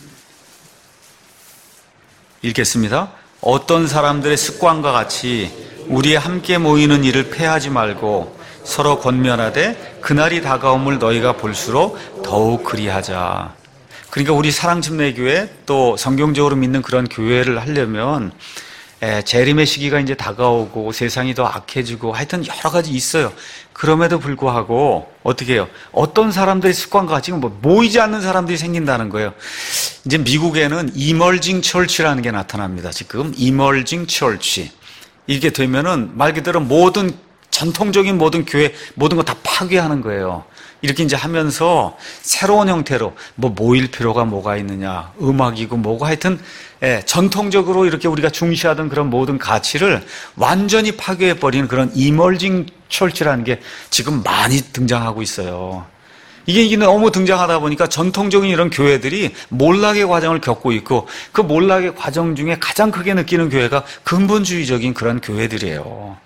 읽겠습니다. 어떤 사람들의 습관과 같이 우리 함께 모이는 일을 폐하지 말고 서로 권면하되 그날이 다가옴을 너희가 볼수록 더욱 그리하자. 그러니까 우리 사랑침례교회 또 성경적으로 믿는 그런 교회를 하려면 재림의 시기가 이제 다가오고 세상이 더 악해지고 하여튼 여러 가지 있어요. 그럼에도 불구하고 어떻게 해요? 어떤 사람들의 습관과 지금 뭐 모이지 않는 사람들이 생긴다는 거예요. 이제 미국에는 이멀징 철치라는 게 나타납니다. 지금 이멀징 철치. 이게 되면은 말 그대로 모든 전통적인 모든 교회 모든 거 다 파괴하는 거예요. 이렇게 이제 하면서 새로운 형태로 뭐 모일 필요가 뭐가 있느냐, 음악이고 뭐고 하여튼 전통적으로 이렇게 우리가 중시하던 그런 모든 가치를 완전히 파괴해버리는 그런 이멀징 철치라는 게 지금 많이 등장하고 있어요. 이게 너무 등장하다 보니까 전통적인 이런 교회들이 몰락의 과정을 겪고 있고 그 몰락의 과정 중에 가장 크게 느끼는 교회가 근본주의적인 그런 교회들이에요.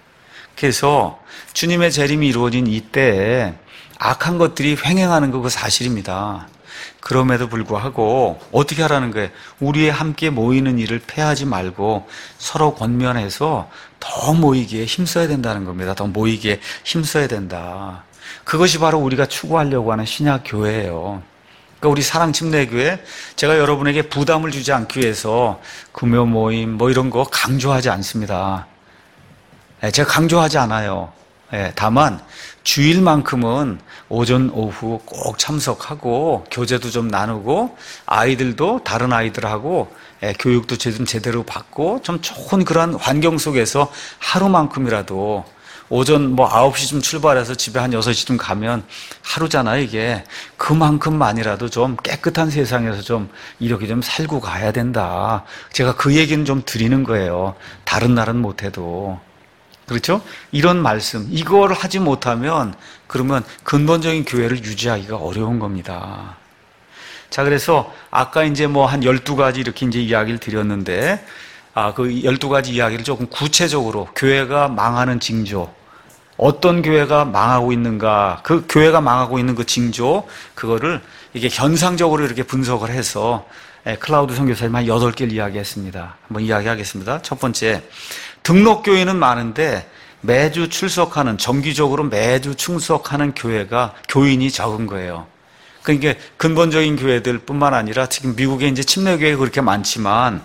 그래서 주님의 재림이 이루어진 이때에 악한 것들이 횡행하는 거 그 사실입니다. 그럼에도 불구하고 어떻게 하라는 거예요? 우리의 함께 모이는 일을 폐하지 말고 서로 권면해서 더 모이기에 힘써야 된다는 겁니다. 더 모이기에 힘써야 된다. 그것이 바로 우리가 추구하려고 하는 신약 교회예요. 그러니까 우리 사랑침례교회 제가 여러분에게 부담을 주지 않기 위해서 금요 모임 뭐 이런 거 강조하지 않습니다. 제가 강조하지 않아요. 다만 주일만큼은 오전 오후 꼭 참석하고 교제도 좀 나누고 아이들도 다른 아이들하고 교육도 좀 제대로 받고 좀 좋은 그런 환경 속에서 하루만큼이라도 오전 뭐 9시쯤 출발해서 집에 한 6시쯤 가면 하루잖아요, 이게. 그만큼만이라도 좀 깨끗한 세상에서 좀 이렇게 좀 살고 가야 된다. 제가 그 얘기는 좀 드리는 거예요. 다른 날은 못해도. 그렇죠? 이런 말씀, 이걸 하지 못하면 그러면 근본적인 교회를 유지하기가 어려운 겁니다. 자, 그래서 아까 이제 뭐 한 12가지 이렇게 이제 이야기를 드렸는데, 그 12가지 이야기를 조금 구체적으로 교회가 망하는 징조, 어떤 교회가 망하고 있는가, 그 교회가 망하고 있는 그 징조, 그거를 이게 현상적으로 이렇게 분석을 해서 클라우드 선교사님 한 8개를 이야기했습니다. 한번 이야기하겠습니다. 첫 번째, 등록교회는 많은데 매주 출석하는, 정기적으로 매주 출석하는 교인이 적은 거예요. 그러니까 근본적인 교회들 뿐만 아니라 지금 미국에 이제 침례교회가 그렇게 많지만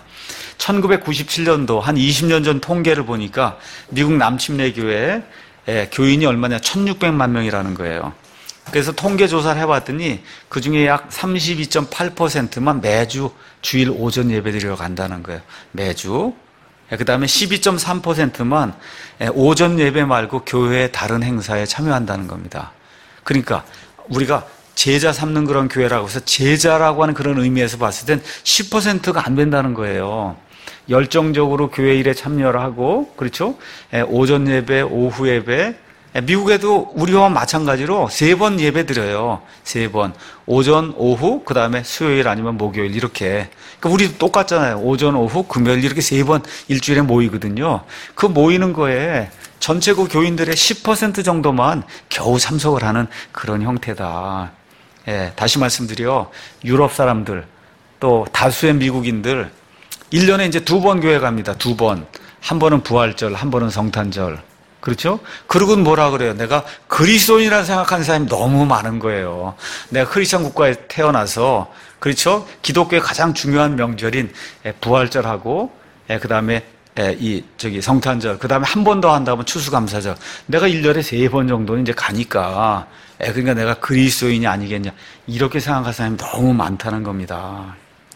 1997년도 한 20년 전 통계를 보니까 미국 남침례교회 교인이 얼마냐? 1600만 명이라는 거예요. 그래서 통계 조사를 해봤더니 그 중에 약 32.8%만 매주 주일 오전 예배 드리러 간다는 거예요. 매주. 그 다음에 12.3%만 오전 예배 말고 교회의 다른 행사에 참여한다는 겁니다. 그러니까 우리가 제자 삼는 그런 교회라고 해서 제자라고 하는 그런 의미에서 봤을 땐 10%가 안 된다는 거예요. 열정적으로 교회 일에 참여를 하고, 그렇죠? 오전 예배, 오후 예배, 미국에도 우리와 마찬가지로 3번 예배 드려요. 3번. 오전, 오후, 그 다음에 수요일 아니면 목요일 이렇게. 그러니까 우리도 똑같잖아요. 오전, 오후, 금요일 이렇게 3번 일주일에 모이거든요. 그 모이는 거에 전체국 교인들의 10% 정도만 겨우 참석을 하는 그런 형태다. 예, 다시 말씀드려 유럽 사람들 또 다수의 미국인들 1년에 이제 2번 교회 갑니다. 2번. 한 번은 부활절, 한 번은 성탄절. 그렇죠? 그러고는 뭐라 그래요? 내가 그리스도인이라 생각하는 사람이 너무 많은 거예요. 내가 크리스천 국가에 태어나서, 그렇죠? 기독교의 가장 중요한 명절인 부활절하고, 그 다음에 성탄절, 그 다음에 한 번 더 한다면 추수감사절. 내가 1년에 3번 정도는 이제 가니까, 그러니까 내가 그리스도인이 아니겠냐. 이렇게 생각하는 사람이 너무 많다는 겁니다.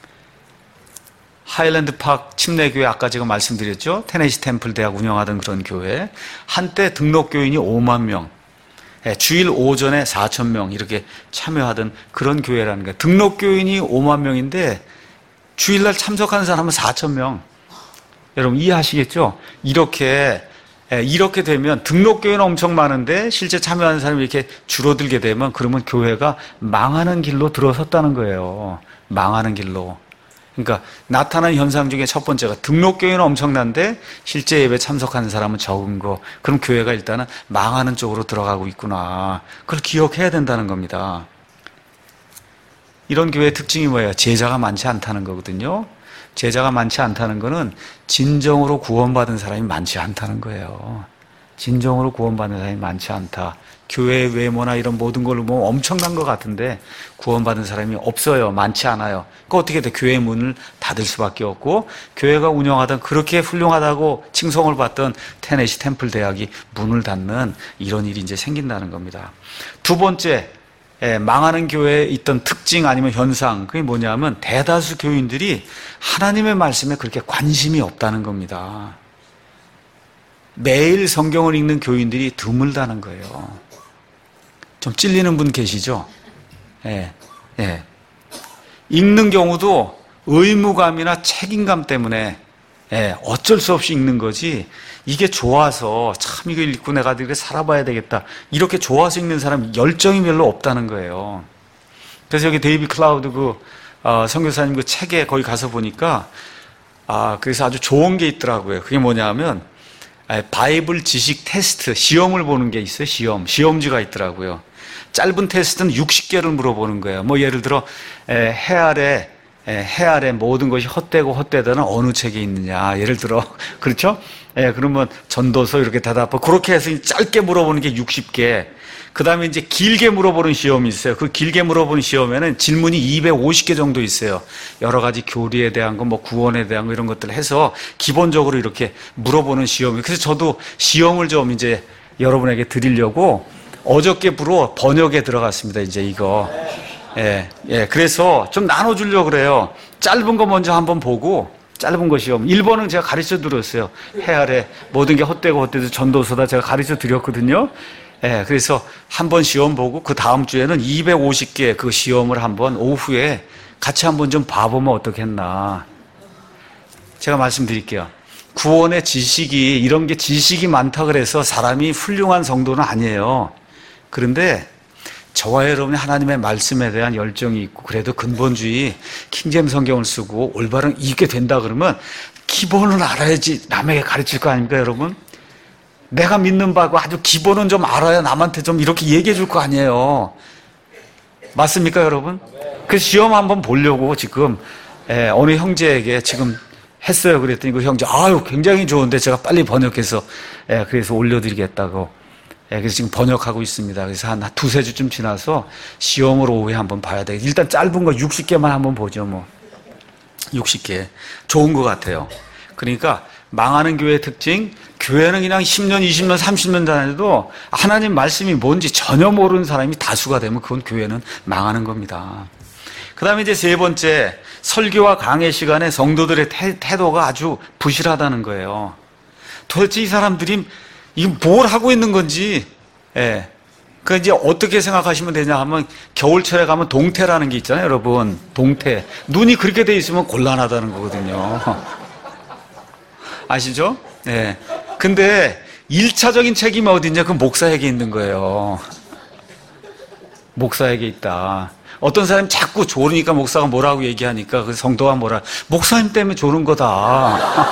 하일랜드 파크 침례교회 아까 제가 말씀드렸죠. 테네시 템플 대학 운영하던 그런 교회. 한때 등록 교인이 5만 명, 주일 오전에 4천 명 이렇게 참여하던 그런 교회라는 거예요. 등록 교인이 5만 명인데 주일날 참석하는 사람은 4천 명. 여러분 이해하시겠죠? 이렇게 되면 등록 교인은 엄청 많은데 실제 참여하는 사람이 이렇게 줄어들게 되면 그러면 교회가 망하는 길로 들어섰다는 거예요. 망하는 길로. 그러니까 나타나는 현상 중에 첫 번째가 등록교회는 엄청난데 실제 예배 참석하는 사람은 적은 거. 그럼 교회가 일단은 망하는 쪽으로 들어가고 있구나. 그걸 기억해야 된다는 겁니다. 이런 교회의 특징이 뭐예요? 제자가 많지 않다는 거거든요. 제자가 많지 않다는 거는 진정으로 구원받은 사람이 많지 않다는 거예요. 진정으로 구원받는 사람이 많지 않다. 교회의 외모나 이런 모든 걸로 보면 엄청난 것 같은데 구원받은 사람이 없어요. 많지 않아요. 그러니까 어떻게 돼? 교회 문을 닫을 수밖에 없고 교회가 운영하던 그렇게 훌륭하다고 칭송을 받던 테네시 템플 대학이 문을 닫는 이런 일이 이제 생긴다는 겁니다. 두 번째, 망하는 교회에 있던 특징 아니면 현상, 그게 뭐냐면 대다수 교인들이 하나님의 말씀에 그렇게 관심이 없다는 겁니다. 매일 성경을 읽는 교인들이 드물다는 거예요. 좀 찔리는 분 계시죠? 읽는 경우도 의무감이나 책임감 때문에 어쩔 수 없이 읽는 거지 이게 좋아서 참 이거 읽고 내가 이렇게 살아봐야 되겠다 이렇게 좋아서 읽는 사람 열정이 별로 없다는 거예요. 그래서 여기 데이비 클라우드 선교사님 그 책에 거기 가서 보니까 그래서 아주 좋은 게 있더라고요. 그게 뭐냐면 바이블 지식 테스트 시험을 보는 게 있어요. 시험지가 있더라고요. 짧은 테스트는 60개를 물어보는 거예요. 뭐 예를 들어 해 아래 모든 것이 헛되고 헛되다는 어느 책에 있느냐. 예를 들어 그렇죠? 그러면 전도서 이렇게 대답하고 그렇게 해서 짧게 물어보는 게 60개. 그 다음에 이제 길게 물어보는 시험이 있어요. 그 길게 물어보는 시험에는 질문이 250개 정도 있어요. 여러 가지 교리에 대한 거, 뭐 구원에 대한 거 이런 것들을 해서 기본적으로 이렇게 물어보는 시험이에요. 그래서 저도 시험을 좀 이제 여러분에게 드리려고 어저께부로 번역에 들어갔습니다. 이제 이거. 그래서 좀 나눠주려고 그래요. 짧은 거 먼저 한번 보고, 짧은 거 시험. 1번은 제가 가르쳐 드렸어요. 해 아래 모든 게 헛되고 헛되도 전도서다 제가 가르쳐 드렸거든요. 그래서 한번 시험 보고 그 다음 주에는 250개 그 시험을 한번 오후에 같이 한번 좀 봐보면 어떻겠나. 제가 말씀드릴게요. 구원의 지식이 이런 게 지식이 많다 그래서 사람이 훌륭한 정도는 아니에요. 그런데 저와 여러분이 하나님의 말씀에 대한 열정이 있고 그래도 근본주의 킹제임스 성경을 쓰고 올바른 읽게 된다 그러면 기본을 알아야지 남에게 가르칠 거 아닙니까 여러분? 내가 믿는 바고 아주 기본은 좀 알아야 남한테 좀 이렇게 얘기해 줄 거 아니에요. 맞습니까 여러분? 그 시험 한번 보려고 지금 어느 형제에게 지금 했어요. 그랬더니 그 형제 굉장히 좋은데 제가 빨리 번역해서 그래서 올려드리겠다고. 그래서 지금 번역하고 있습니다. 그래서 한 두세 주쯤 지나서 시험을 오후에 한번 봐야 되겠다. 일단 짧은 거 60개만 한번 보죠. 뭐 60개 좋은 것 같아요. 그러니까 망하는 교회의 특징, 교회는 그냥 10년, 20년, 30년 다녀도 하나님 말씀이 뭔지 전혀 모르는 사람이 다수가 되면 그건 교회는 망하는 겁니다. 그 다음에 이제 세 번째, 설교와 강의 시간에 성도들의 태도가 아주 부실하다는 거예요. 도대체 이 사람들이 이게 뭘 하고 있는 건지, 그 이제 어떻게 생각하시면 되냐 하면 겨울철에 가면 동태라는 게 있잖아요, 여러분. 동태. 눈이 그렇게 돼 있으면 곤란하다는 거거든요. 아시죠? 근데 1차적인 책임이 어딨냐? 그 목사에게 있는 거예요. 목사에게 있다. 어떤 사람이 자꾸 조르니까 목사가 뭐라고 얘기하니까 그 성도가 뭐라, 목사님 때문에 조른 거다.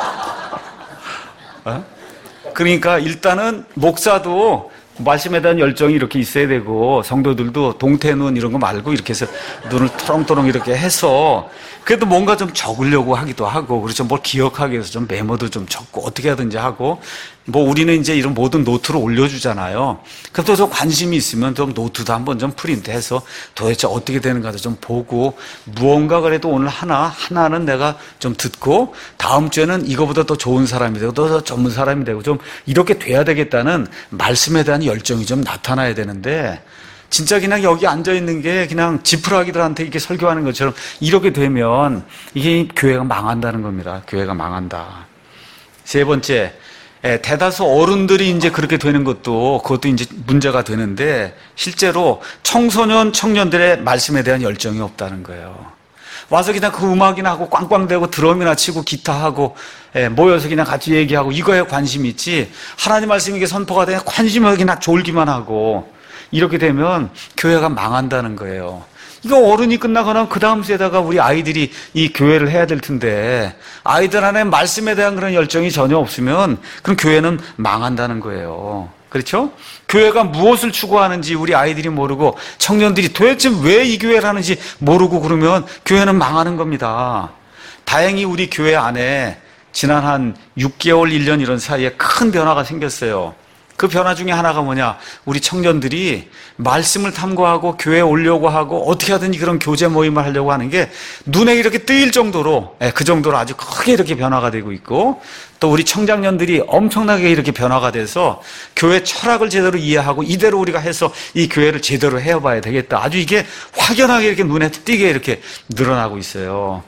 어? 그러니까 일단은 목사도 말씀에 대한 열정이 이렇게 있어야 되고, 성도들도 동태눈 이런 거 말고 이렇게 해서 눈을 토롱토롱 이렇게 해서 그래도 뭔가 좀 적으려고 하기도 하고, 그렇죠. 뭘 기억하기 위해서 좀 메모도 좀 적고 어떻게 하든지 하고, 뭐 우리는 이제 이런 모든 노트를 올려주잖아요. 그래도 좀 관심이 있으면 좀 노트도 한번 좀 프린트해서 도대체 어떻게 되는가도 좀 보고, 무언가 그래도 오늘 하나는 내가 좀 듣고 다음 주에는 이거보다 더 좋은 사람이 되고 더 전문 사람이 되고 좀 이렇게 돼야 되겠다는 말씀에 대한 열정이 좀 나타나야 되는데, 진짜 그냥 여기 앉아있는 게 그냥 지푸라기들한테 이렇게 설교하는 것처럼 이렇게 되면 이게 교회가 망한다는 겁니다. 교회가 망한다. 세 번째, 대다수 어른들이 이제 그렇게 되는 그것도 이제 문제가 되는데, 실제로 청소년, 청년들의 말씀에 대한 열정이 없다는 거예요. 와서 그냥 그 음악이나 하고 꽝꽝대고 드럼이나 치고 기타하고 모여서 그냥 같이 얘기하고 이거에 관심이 있지, 하나님 말씀이 이게 선포가 되면 관심이 그냥 졸기만 하고, 이렇게 되면 교회가 망한다는 거예요. 이거 어른이 끝나거나 그 다음 세대가 우리 아이들이 이 교회를 해야 될 텐데, 아이들 안에 말씀에 대한 그런 열정이 전혀 없으면 그럼 교회는 망한다는 거예요. 그렇죠? 교회가 무엇을 추구하는지 우리 아이들이 모르고 청년들이 도대체 왜 이 교회를 하는지 모르고 그러면 교회는 망하는 겁니다. 다행히 우리 교회 안에 지난 한 6개월, 1년 이런 사이에 큰 변화가 생겼어요. 그 변화 중에 하나가 뭐냐? 우리 청년들이 말씀을 탐구하고 교회에 오려고 하고 어떻게 하든지 그런 교제 모임을 하려고 하는 게 눈에 이렇게 뜨일 정도로, 그 정도로 아주 크게 이렇게 변화가 되고 있고, 또 우리 청장년들이 엄청나게 이렇게 변화가 돼서 교회 철학을 제대로 이해하고 이대로 우리가 해서 이 교회를 제대로 해봐야 되겠다. 아주 이게 확연하게 이렇게 눈에 띄게 이렇게 늘어나고 있어요.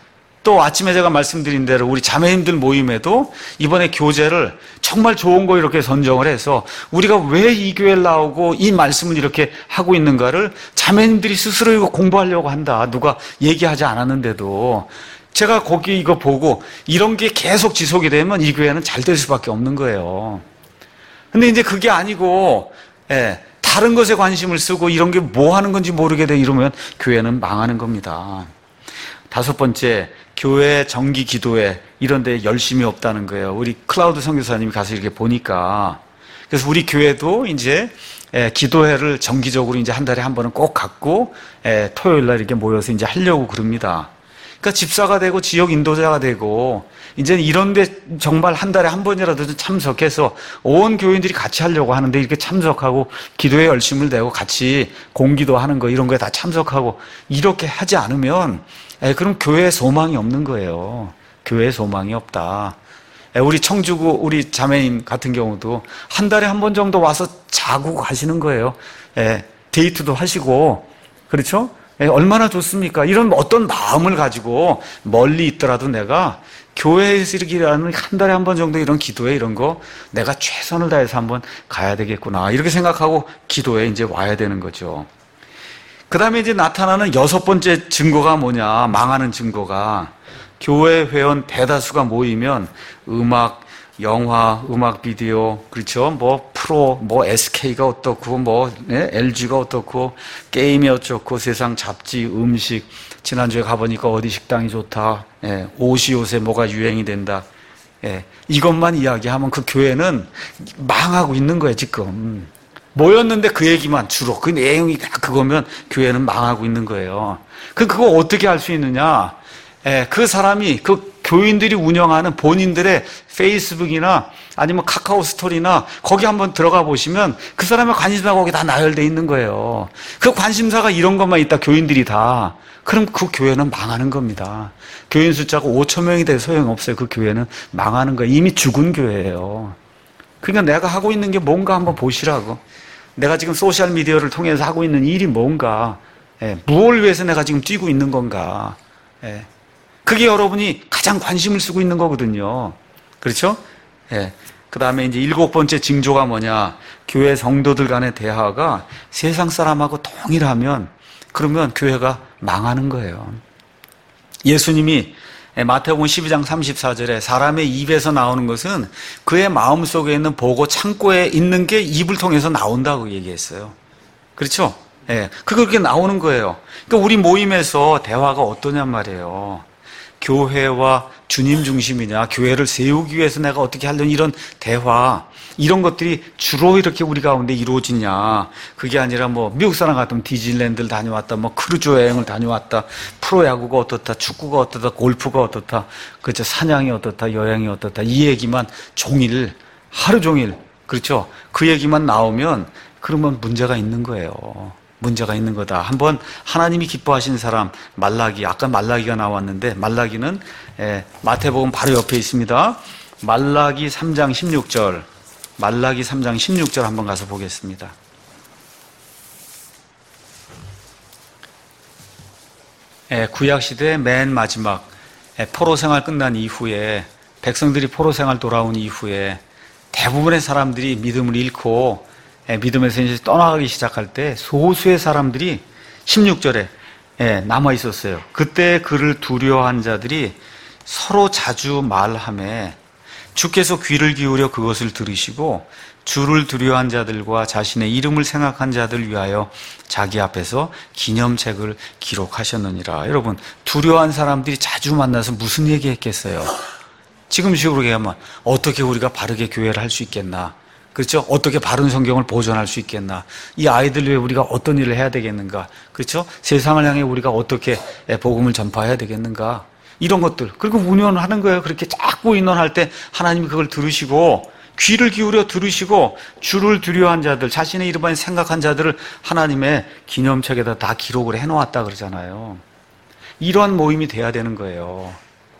또 아침에 제가 말씀드린 대로 우리 자매님들 모임에도 이번에 교재를 정말 좋은 거 이렇게 선정을 해서 우리가 왜 이 교회를 나오고 이 말씀을 이렇게 하고 있는가를 자매님들이 스스로 이거 공부하려고 한다. 누가 얘기하지 않았는데도 제가 거기 이거 보고 이런 게 계속 지속이 되면 이 교회는 잘 될 수밖에 없는 거예요. 근데 이제 그게 아니고 다른 것에 관심을 쓰고 이런 게 뭐 하는 건지 모르게 돼 이러면 교회는 망하는 겁니다. 다섯 번째, 교회 정기 기도회 이런 데 열심히 없다는 거예요. 우리 클라우드 선교사님이 가서 이렇게 보니까, 그래서 우리 교회도 이제 기도회를 정기적으로 이제 한 달에 한 번은 꼭 갖고 토요일 날 이렇게 모여서 이제 하려고 그럽니다. 그러니까 집사가 되고 지역 인도자가 되고 이제 이런데 정말 한 달에 한 번이라도 좀 참석해서 온 교인들이 같이 하려고 하는데 이렇게 참석하고 기도에 열심을 내고 같이 공기도 하는 거 이런 거에 다 참석하고 이렇게 하지 않으면 그럼 교회에 소망이 없는 거예요. 교회에 소망이 없다. 우리 청주구 우리 자매님 같은 경우도 한 달에 한 번 정도 와서 자고 가시는 거예요. 데이트도 하시고, 그렇죠? 얼마나 좋습니까? 이런 어떤 마음을 가지고 멀리 있더라도 내가 교회에서 이렇게 하는 한 달에 한 번 정도 이런 기도회 이런 거 내가 최선을 다해서 한번 가야 되겠구나. 이렇게 생각하고 기도에 이제 와야 되는 거죠. 그 다음에 이제 나타나는 여섯 번째 증거가 뭐냐, 망하는 증거가, 교회 회원 대다수가 모이면 음악, 영화, 음악 비디오, 그렇죠? 뭐 프로, 뭐 SK가 어떻고, 뭐 LG가 어떻고, 게임이 어쩌고, 세상 잡지, 음식, 지난주에 가보니까 어디 식당이 좋다, 옷이 요새 뭐가 유행이 된다, 이것만 이야기하면 그 교회는 망하고 있는 거예요, 지금. 모였는데 그 얘기만 주로, 그 내용이 그거면 교회는 망하고 있는 거예요. 그거 어떻게 할 수 있느냐? 그 사람이, 그 교인들이 운영하는 본인들의 페이스북이나 아니면 카카오 스토리나 거기 한번 들어가 보시면 그 사람의 관심사가 거기 다 나열되어 있는 거예요. 그 관심사가 이런 것만 있다, 교인들이 다. 그럼 그 교회는 망하는 겁니다. 교인 숫자가 5천 명이 돼도 소용없어요. 그 교회는 망하는 거예요. 이미 죽은 교회예요. 그러니까 내가 하고 있는 게 뭔가 한번 보시라고. 내가 지금 소셜미디어를 통해서 하고 있는 일이 뭔가, 무엇을 위해서 내가 지금 뛰고 있는 건가. 그게 여러분이 가장 관심을 쓰고 있는 거거든요. 그렇죠? 그 다음에 이제 일곱 번째 징조가 뭐냐. 교회 성도들 간의 대화가 세상 사람하고 동일하면 그러면 교회가 망하는 거예요. 예수님이 마태복음 12장 34절에 사람의 입에서 나오는 것은 그의 마음속에 있는 보고 창고에 있는 게 입을 통해서 나온다고 얘기했어요. 그렇죠? 그렇게 나오는 거예요. 그러니까 우리 모임에서 대화가 어떠냔 말이에요. 교회와 주님 중심이냐, 교회를 세우기 위해서 내가 어떻게 하려는 이런 대화, 이런 것들이 주로 이렇게 우리 가운데 이루어지냐. 그게 아니라 뭐 미국 사람 같으면 디즈니랜드를 다녀왔다, 뭐 크루즈 여행을 다녀왔다, 프로야구가 어떻다, 축구가 어떻다, 골프가 어떻다, 그렇죠, 사냥이 어떻다, 여행이 어떻다, 이 얘기만 종일, 하루 종일, 그렇죠, 그 얘기만 나오면 그러면 문제가 있는 거예요. 문제가 있는 거다. 한번 하나님이 기뻐하시는 사람, 말라기, 아까 말라기가 나왔는데, 말라기는 마태복음 바로 옆에 있습니다. 말라기 3장 16절, 말라기 3장 16절 한번 가서 보겠습니다. 구약시대의 맨 마지막 포로 생활 끝난 이후에, 백성들이 포로 생활 돌아온 이후에 대부분의 사람들이 믿음을 잃고 믿음에서 이제 떠나가기 시작할 때 소수의 사람들이 16절에 남아 있었어요. 그때 그를 두려워한 자들이 서로 자주 말하며 주께서 귀를 기울여 그것을 들으시고 주를 두려워한 자들과 자신의 이름을 생각한 자들 위하여 자기 앞에서 기념책을 기록하셨느니라. 여러분, 두려워한 사람들이 자주 만나서 무슨 얘기했겠어요? 지금 식으로 얘기하면 어떻게 우리가 바르게 교회를 할 수 있겠나? 그렇죠? 어떻게 바른 성경을 보존할 수 있겠나? 이 아이들 위해 우리가 어떤 일을 해야 되겠는가? 그렇죠? 세상을 향해 우리가 어떻게 복음을 전파해야 되겠는가? 이런 것들. 그리고 운영하는 거예요. 그렇게 자꾸 인원할 때 하나님이 그걸 들으시고 귀를 기울여 들으시고 주를 두려워한 자들, 자신의 이름만 생각한 자들을 하나님의 기념책에다 다 기록을 해놓았다 그러잖아요. 이런 모임이 돼야 되는 거예요.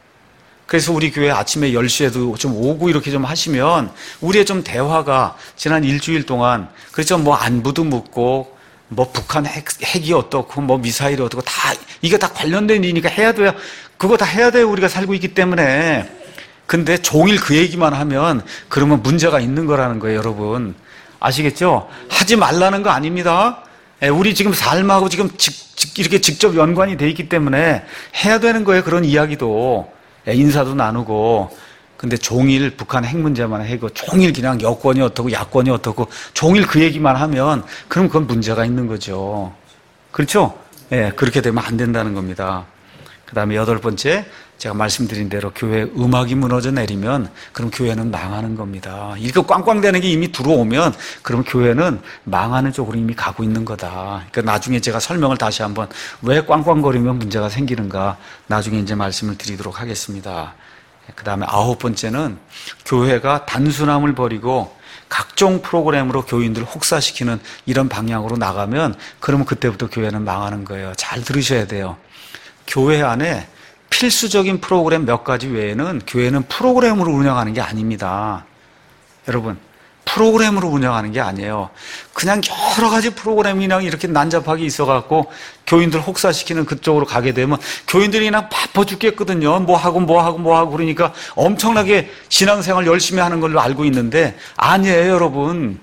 그래서 우리 교회 아침에 10시에도 좀 오고 이렇게 좀 하시면 우리의 좀 대화가 지난 일주일 동안, 그렇죠, 뭐 안부도 묻고 뭐 북한 핵이 어떻고 뭐 미사일이 어떻고 다 이게 다 관련된 일이니까 해야 돼요. 그거 다 해야 돼요. 우리가 살고 있기 때문에. 근데 종일 그 얘기만 하면 그러면 문제가 있는 거라는 거예요, 여러분. 아시겠죠? 하지 말라는 거 아닙니다. 우리 지금 삶하고 지금 이렇게 직접 연관이 돼 있기 때문에 해야 되는 거예요. 그런 이야기도. 인사도 나누고. 근데 종일 북한 핵 문제만 해고 종일 그냥 여권이 어떻고 야권이 어떻고 종일 그 얘기만 하면 그럼 그건 문제가 있는 거죠. 그렇죠? 그렇게 되면 안 된다는 겁니다. 그 다음에 8번째, 제가 말씀드린 대로 교회 음악이 무너져 내리면 그럼 교회는 망하는 겁니다. 이렇게 꽝꽝대는 게 이미 들어오면 그럼 교회는 망하는 쪽으로 이미 가고 있는 거다. 그러니까 나중에 제가 설명을 다시 한번 왜 꽝꽝거리면 문제가 생기는가 나중에 이제 말씀을 드리도록 하겠습니다. 그 다음에 9번째는 교회가 단순함을 버리고 각종 프로그램으로 교인들을 혹사시키는 이런 방향으로 나가면 그러면 그때부터 교회는 망하는 거예요. 잘 들으셔야 돼요. 교회 안에 필수적인 프로그램 몇 가지 외에는 교회는 프로그램으로 운영하는 게 아닙니다. 여러분, 프로그램으로 운영하는 게 아니에요. 그냥 여러 가지 프로그램이 그냥 이렇게 난잡하게 있어갖고 교인들 혹사시키는 그쪽으로 가게 되면 교인들이 그냥 바빠 죽겠거든요. 뭐 하고 그러니까 엄청나게 신앙생활 열심히 하는 걸로 알고 있는데 아니에요, 여러분.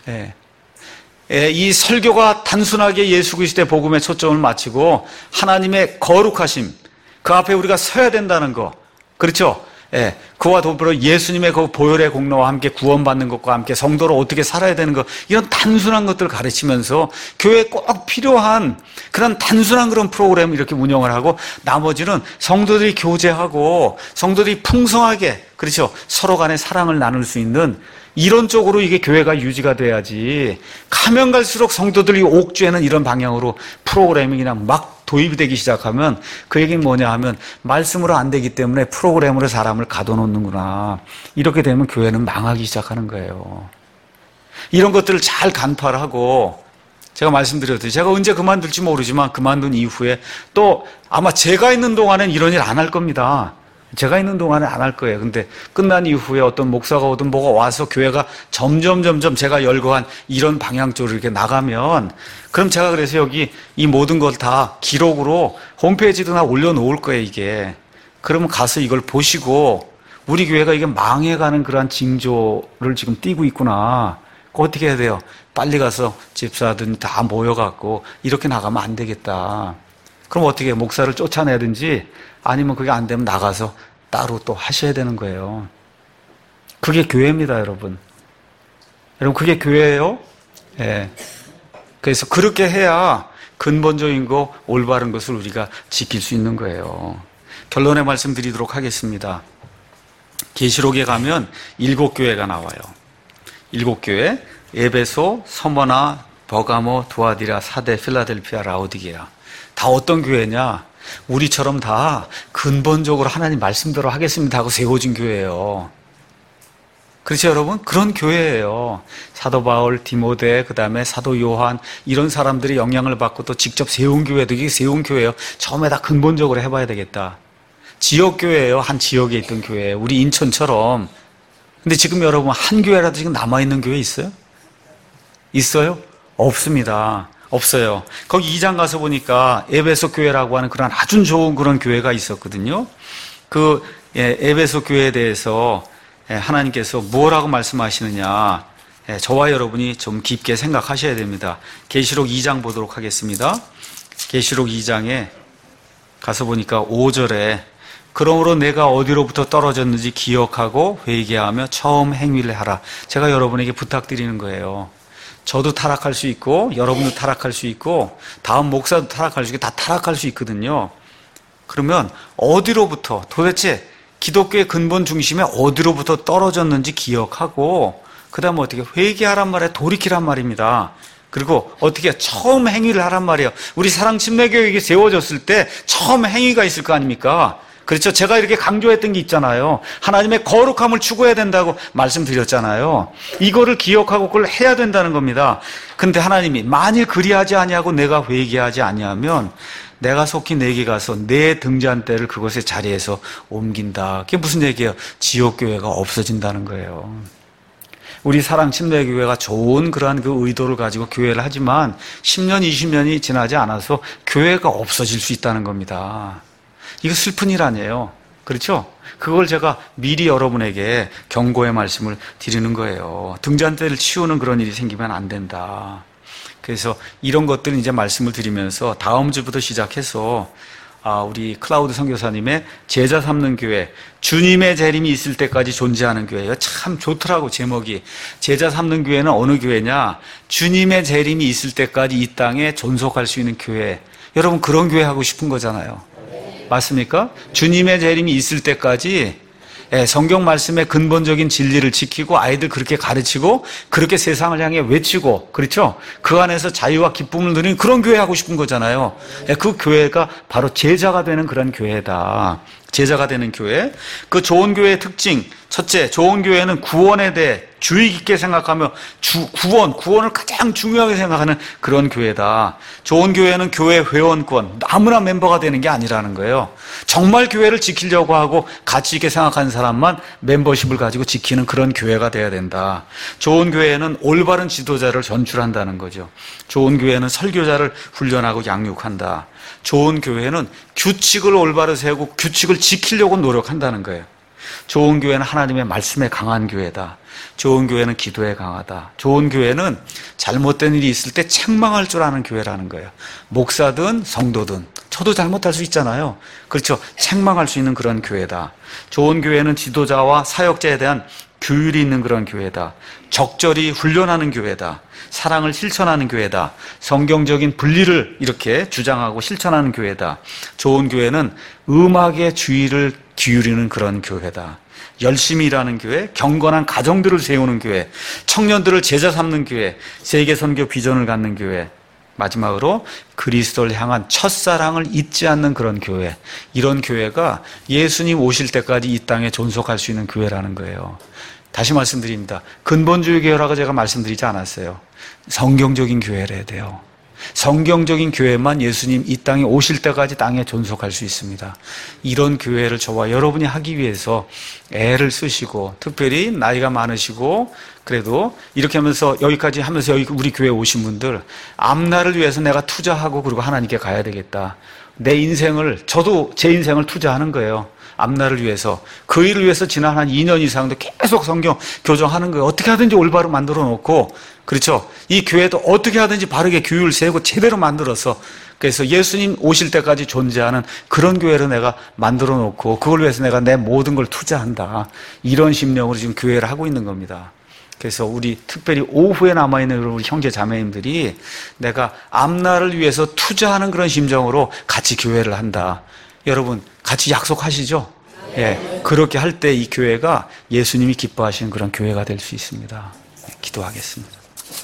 이 설교가 단순하게 예수 그리스도의 복음에 초점을 맞추고 하나님의 거룩하심, 그 앞에 우리가 서야 된다는 거, 그렇죠? 그와 더불어 예수님의 그 보혈의 공로와 함께 구원받는 것과 함께 성도로 어떻게 살아야 되는 것, 이런 단순한 것들을 가르치면서 교회에 꼭 필요한 그런 단순한 그런 프로그램을 이렇게 운영을 하고 나머지는 성도들이 교제하고 성도들이 풍성하게, 그렇죠, 서로 간에 사랑을 나눌 수 있는 이런 쪽으로 이게 교회가 유지가 돼야지, 가면 갈수록 성도들이 옥죄는 이런 방향으로 프로그램이 그냥 막 도입이 되기 시작하면 그 얘기는 뭐냐 하면 말씀으로 안 되기 때문에 프로그램으로 사람을 가둬놓는구나. 이렇게 되면 교회는 망하기 시작하는 거예요. 이런 것들을 잘 간파를 하고, 제가 말씀드렸듯이 제가 언제 그만둘지 모르지만 그만둔 이후에 또 아마 제가 있는 동안엔 이런 일 안 할 겁니다. 제가 있는 동안에 안 할 거예요. 근데 끝난 이후에 어떤 목사가 오든 뭐가 와서 교회가 점점 제가 열거한 이런 방향 쪽으로 이렇게 나가면, 그럼 제가 그래서 여기 이 모든 걸 다 기록으로 홈페이지도 다 올려놓을 거예요, 이게. 그러면 가서 이걸 보시고 우리 교회가 이게 망해가는 그러한 징조를 지금 띄고 있구나. 그거 어떻게 해야 돼요? 빨리 가서 집사들 다 모여갖고 이렇게 나가면 안 되겠다. 그럼 어떻게 목사를 쫓아내든지 아니면 그게 안 되면 나가서 따로 또 하셔야 되는 거예요. 그게 교회입니다, 여러분. 여러분, 그게 교회예요? 예. 그래서 그렇게 해야 근본적인 거, 올바른 것을 우리가 지킬 수 있는 거예요. 결론의 말씀 드리도록 하겠습니다. 계시록에 가면 7교회가 나와요. 7교회, 에베소, 서머나, 버가모, 두아디라, 사데, 필라델피아, 라오디게아. 다 어떤 교회냐? 우리처럼 다 근본적으로 하나님 말씀대로 하겠습니다 하고 세워진 교회예요. 그렇죠, 여러분? 그런 교회예요. 사도 바울, 디모데, 그 다음에 사도 요한, 이런 사람들이 영향을 받고 또 직접 세운 교회도 이게 세운 교회예요. 처음에 다 근본적으로 해봐야 되겠다. 지역교회예요. 한 지역에 있던 교회. 우리 인천처럼. 근데 지금 여러분, 한 교회라도 지금 남아있는 교회 있어요? 있어요? 없습니다. 없어요. 거기 2장 가서 보니까 에베소 교회라고 하는 그런 아주 좋은 그런 교회가 있었거든요. 그 에베소 교회에 대해서 하나님께서 뭐라고 말씀하시느냐, 저와 여러분이 좀 깊게 생각하셔야 됩니다. 계시록 2장 보도록 하겠습니다. 계시록 2장에 가서 보니까 5절에 그러므로 내가 어디로부터 떨어졌는지 기억하고 회개하며 처음 행위를 하라. 제가 여러분에게 부탁드리는 거예요. 저도 타락할 수 있고 여러분도 타락할 수 있고 다음 목사도 타락할 수 있고 다 타락할 수 있거든요. 그러면 어디로부터, 도대체 기독교의 근본 중심에 어디로부터 떨어졌는지 기억하고 그 다음에 어떻게 회개하란 말에 돌이키란 말입니다. 그리고 어떻게 처음 행위를 하란 말이에요. 우리 사랑침례교육이 세워졌을 때 처음 행위가 있을 거 아닙니까? 그렇죠. 제가 이렇게 강조했던 게 있잖아요. 하나님의 거룩함을 추구해야 된다고 말씀드렸잖아요. 이거를 기억하고 그걸 해야 된다는 겁니다. 근데 하나님이 만일 그리하지 아니하고 내가 회개하지 아니하면 내가 속히 내게 가서 내 등잔대를 그곳의 자리에서 옮긴다. 그게 무슨 얘기예요? 지옥교회가 없어진다는 거예요. 우리 사랑침례교회가 좋은 그러한 그 의도를 가지고 교회를 하지만 10년, 20년이 지나지 않아서 교회가 없어질 수 있다는 겁니다. 이거 슬픈 일 아니에요. 그렇죠? 그걸 제가 미리 여러분에게 경고의 말씀을 드리는 거예요. 등잔대를 치우는 그런 일이 생기면 안 된다. 그래서 이런 것들은 이제 말씀을 드리면서 다음 주부터 시작해서 우리 클라우드 선교사님의 제자 삼는 교회, 주님의 재림이 있을 때까지 존재하는 교회예요. 참 좋더라고, 제목이. 제자 삼는 교회는 어느 교회냐? 주님의 재림이 있을 때까지 이 땅에 존속할 수 있는 교회. 여러분, 그런 교회 하고 싶은 거잖아요. 맞습니까? 주님의 재림이 있을 때까지 성경 말씀의 근본적인 진리를 지키고 아이들 그렇게 가르치고 그렇게 세상을 향해 외치고, 그렇죠? 그 안에서 자유와 기쁨을 누리는 그런 교회 하고 싶은 거잖아요. 그 교회가 바로 제자가 되는 그런 교회다. 제자가 되는 교회. 그 좋은 교회의 특징, 첫째, 좋은 교회는 구원에 대해 주의 깊게 생각하며 구원을 가장 중요하게 생각하는 그런 교회다. 좋은 교회는 교회 회원권, 아무나 멤버가 되는 게 아니라는 거예요. 정말 교회를 지키려고 하고 가치 있게 생각하는 사람만 멤버십을 가지고 지키는 그런 교회가 돼야 된다. 좋은 교회는 올바른 지도자를 전출한다는 거죠. 좋은 교회는 설교자를 훈련하고 양육한다. 좋은 교회는 규칙을 올바로 세우고 규칙을 지키려고 노력한다는 거예요. 좋은 교회는 하나님의 말씀에 강한 교회다. 좋은 교회는 기도에 강하다. 좋은 교회는 잘못된 일이 있을 때 책망할 줄 아는 교회라는 거예요. 목사든 성도든 저도 잘못할 수 있잖아요. 그렇죠. 책망할 수 있는 그런 교회다. 좋은 교회는 지도자와 사역자에 대한 규율이 있는 그런 교회다. 적절히 훈련하는 교회다. 사랑을 실천하는 교회다. 성경적인 분리를 이렇게 주장하고 실천하는 교회다. 좋은 교회는 음악의 주의를 기울이는 그런 교회다. 열심히 일하는 교회, 경건한 가정들을 세우는 교회, 청년들을 제자 삼는 교회, 세계 선교 비전을 갖는 교회, 마지막으로 그리스도를 향한 첫사랑을 잊지 않는 그런 교회. 이런 교회가 예수님 오실 때까지 이 땅에 존속할 수 있는 교회라는 거예요. 다시 말씀드립니다. 근본주의 교회라고 제가 말씀드리지 않았어요. 성경적인 교회를 해야 돼요. 성경적인 교회만 예수님 이 땅에 오실 때까지 땅에 존속할 수 있습니다. 이런 교회를 저와 여러분이 하기 위해서 애를 쓰시고, 특별히 나이가 많으시고 그래도 이렇게 하면서 여기까지 하면서 여기 우리 교회에 오신 분들, 앞날을 위해서 내가 투자하고 그리고 하나님께 가야 되겠다. 내 인생을, 저도 제 인생을 투자하는 거예요. 앞날을 위해서, 그 일을 위해서 지난 한 2년 이상도 계속 성경 교정하는 거예요. 어떻게 하든지 올바로 만들어 놓고, 그렇죠? 이 교회도 어떻게 하든지 바르게 규율 세우고 제대로 만들어서, 그래서 예수님 오실 때까지 존재하는 그런 교회를 내가 만들어 놓고 그걸 위해서 내가 내 모든 걸 투자한다. 이런 심령으로 지금 교회를 하고 있는 겁니다. 그래서 우리 특별히 오후에 남아있는 우리 형제 자매님들이 내가 앞날을 위해서 투자하는 그런 심정으로 같이 교회를 한다. 여러분 같이 약속하시죠? 예, 그렇게 할 때 이 교회가 예수님이 기뻐하시는 그런 교회가 될 수 있습니다. 기도하겠습니다.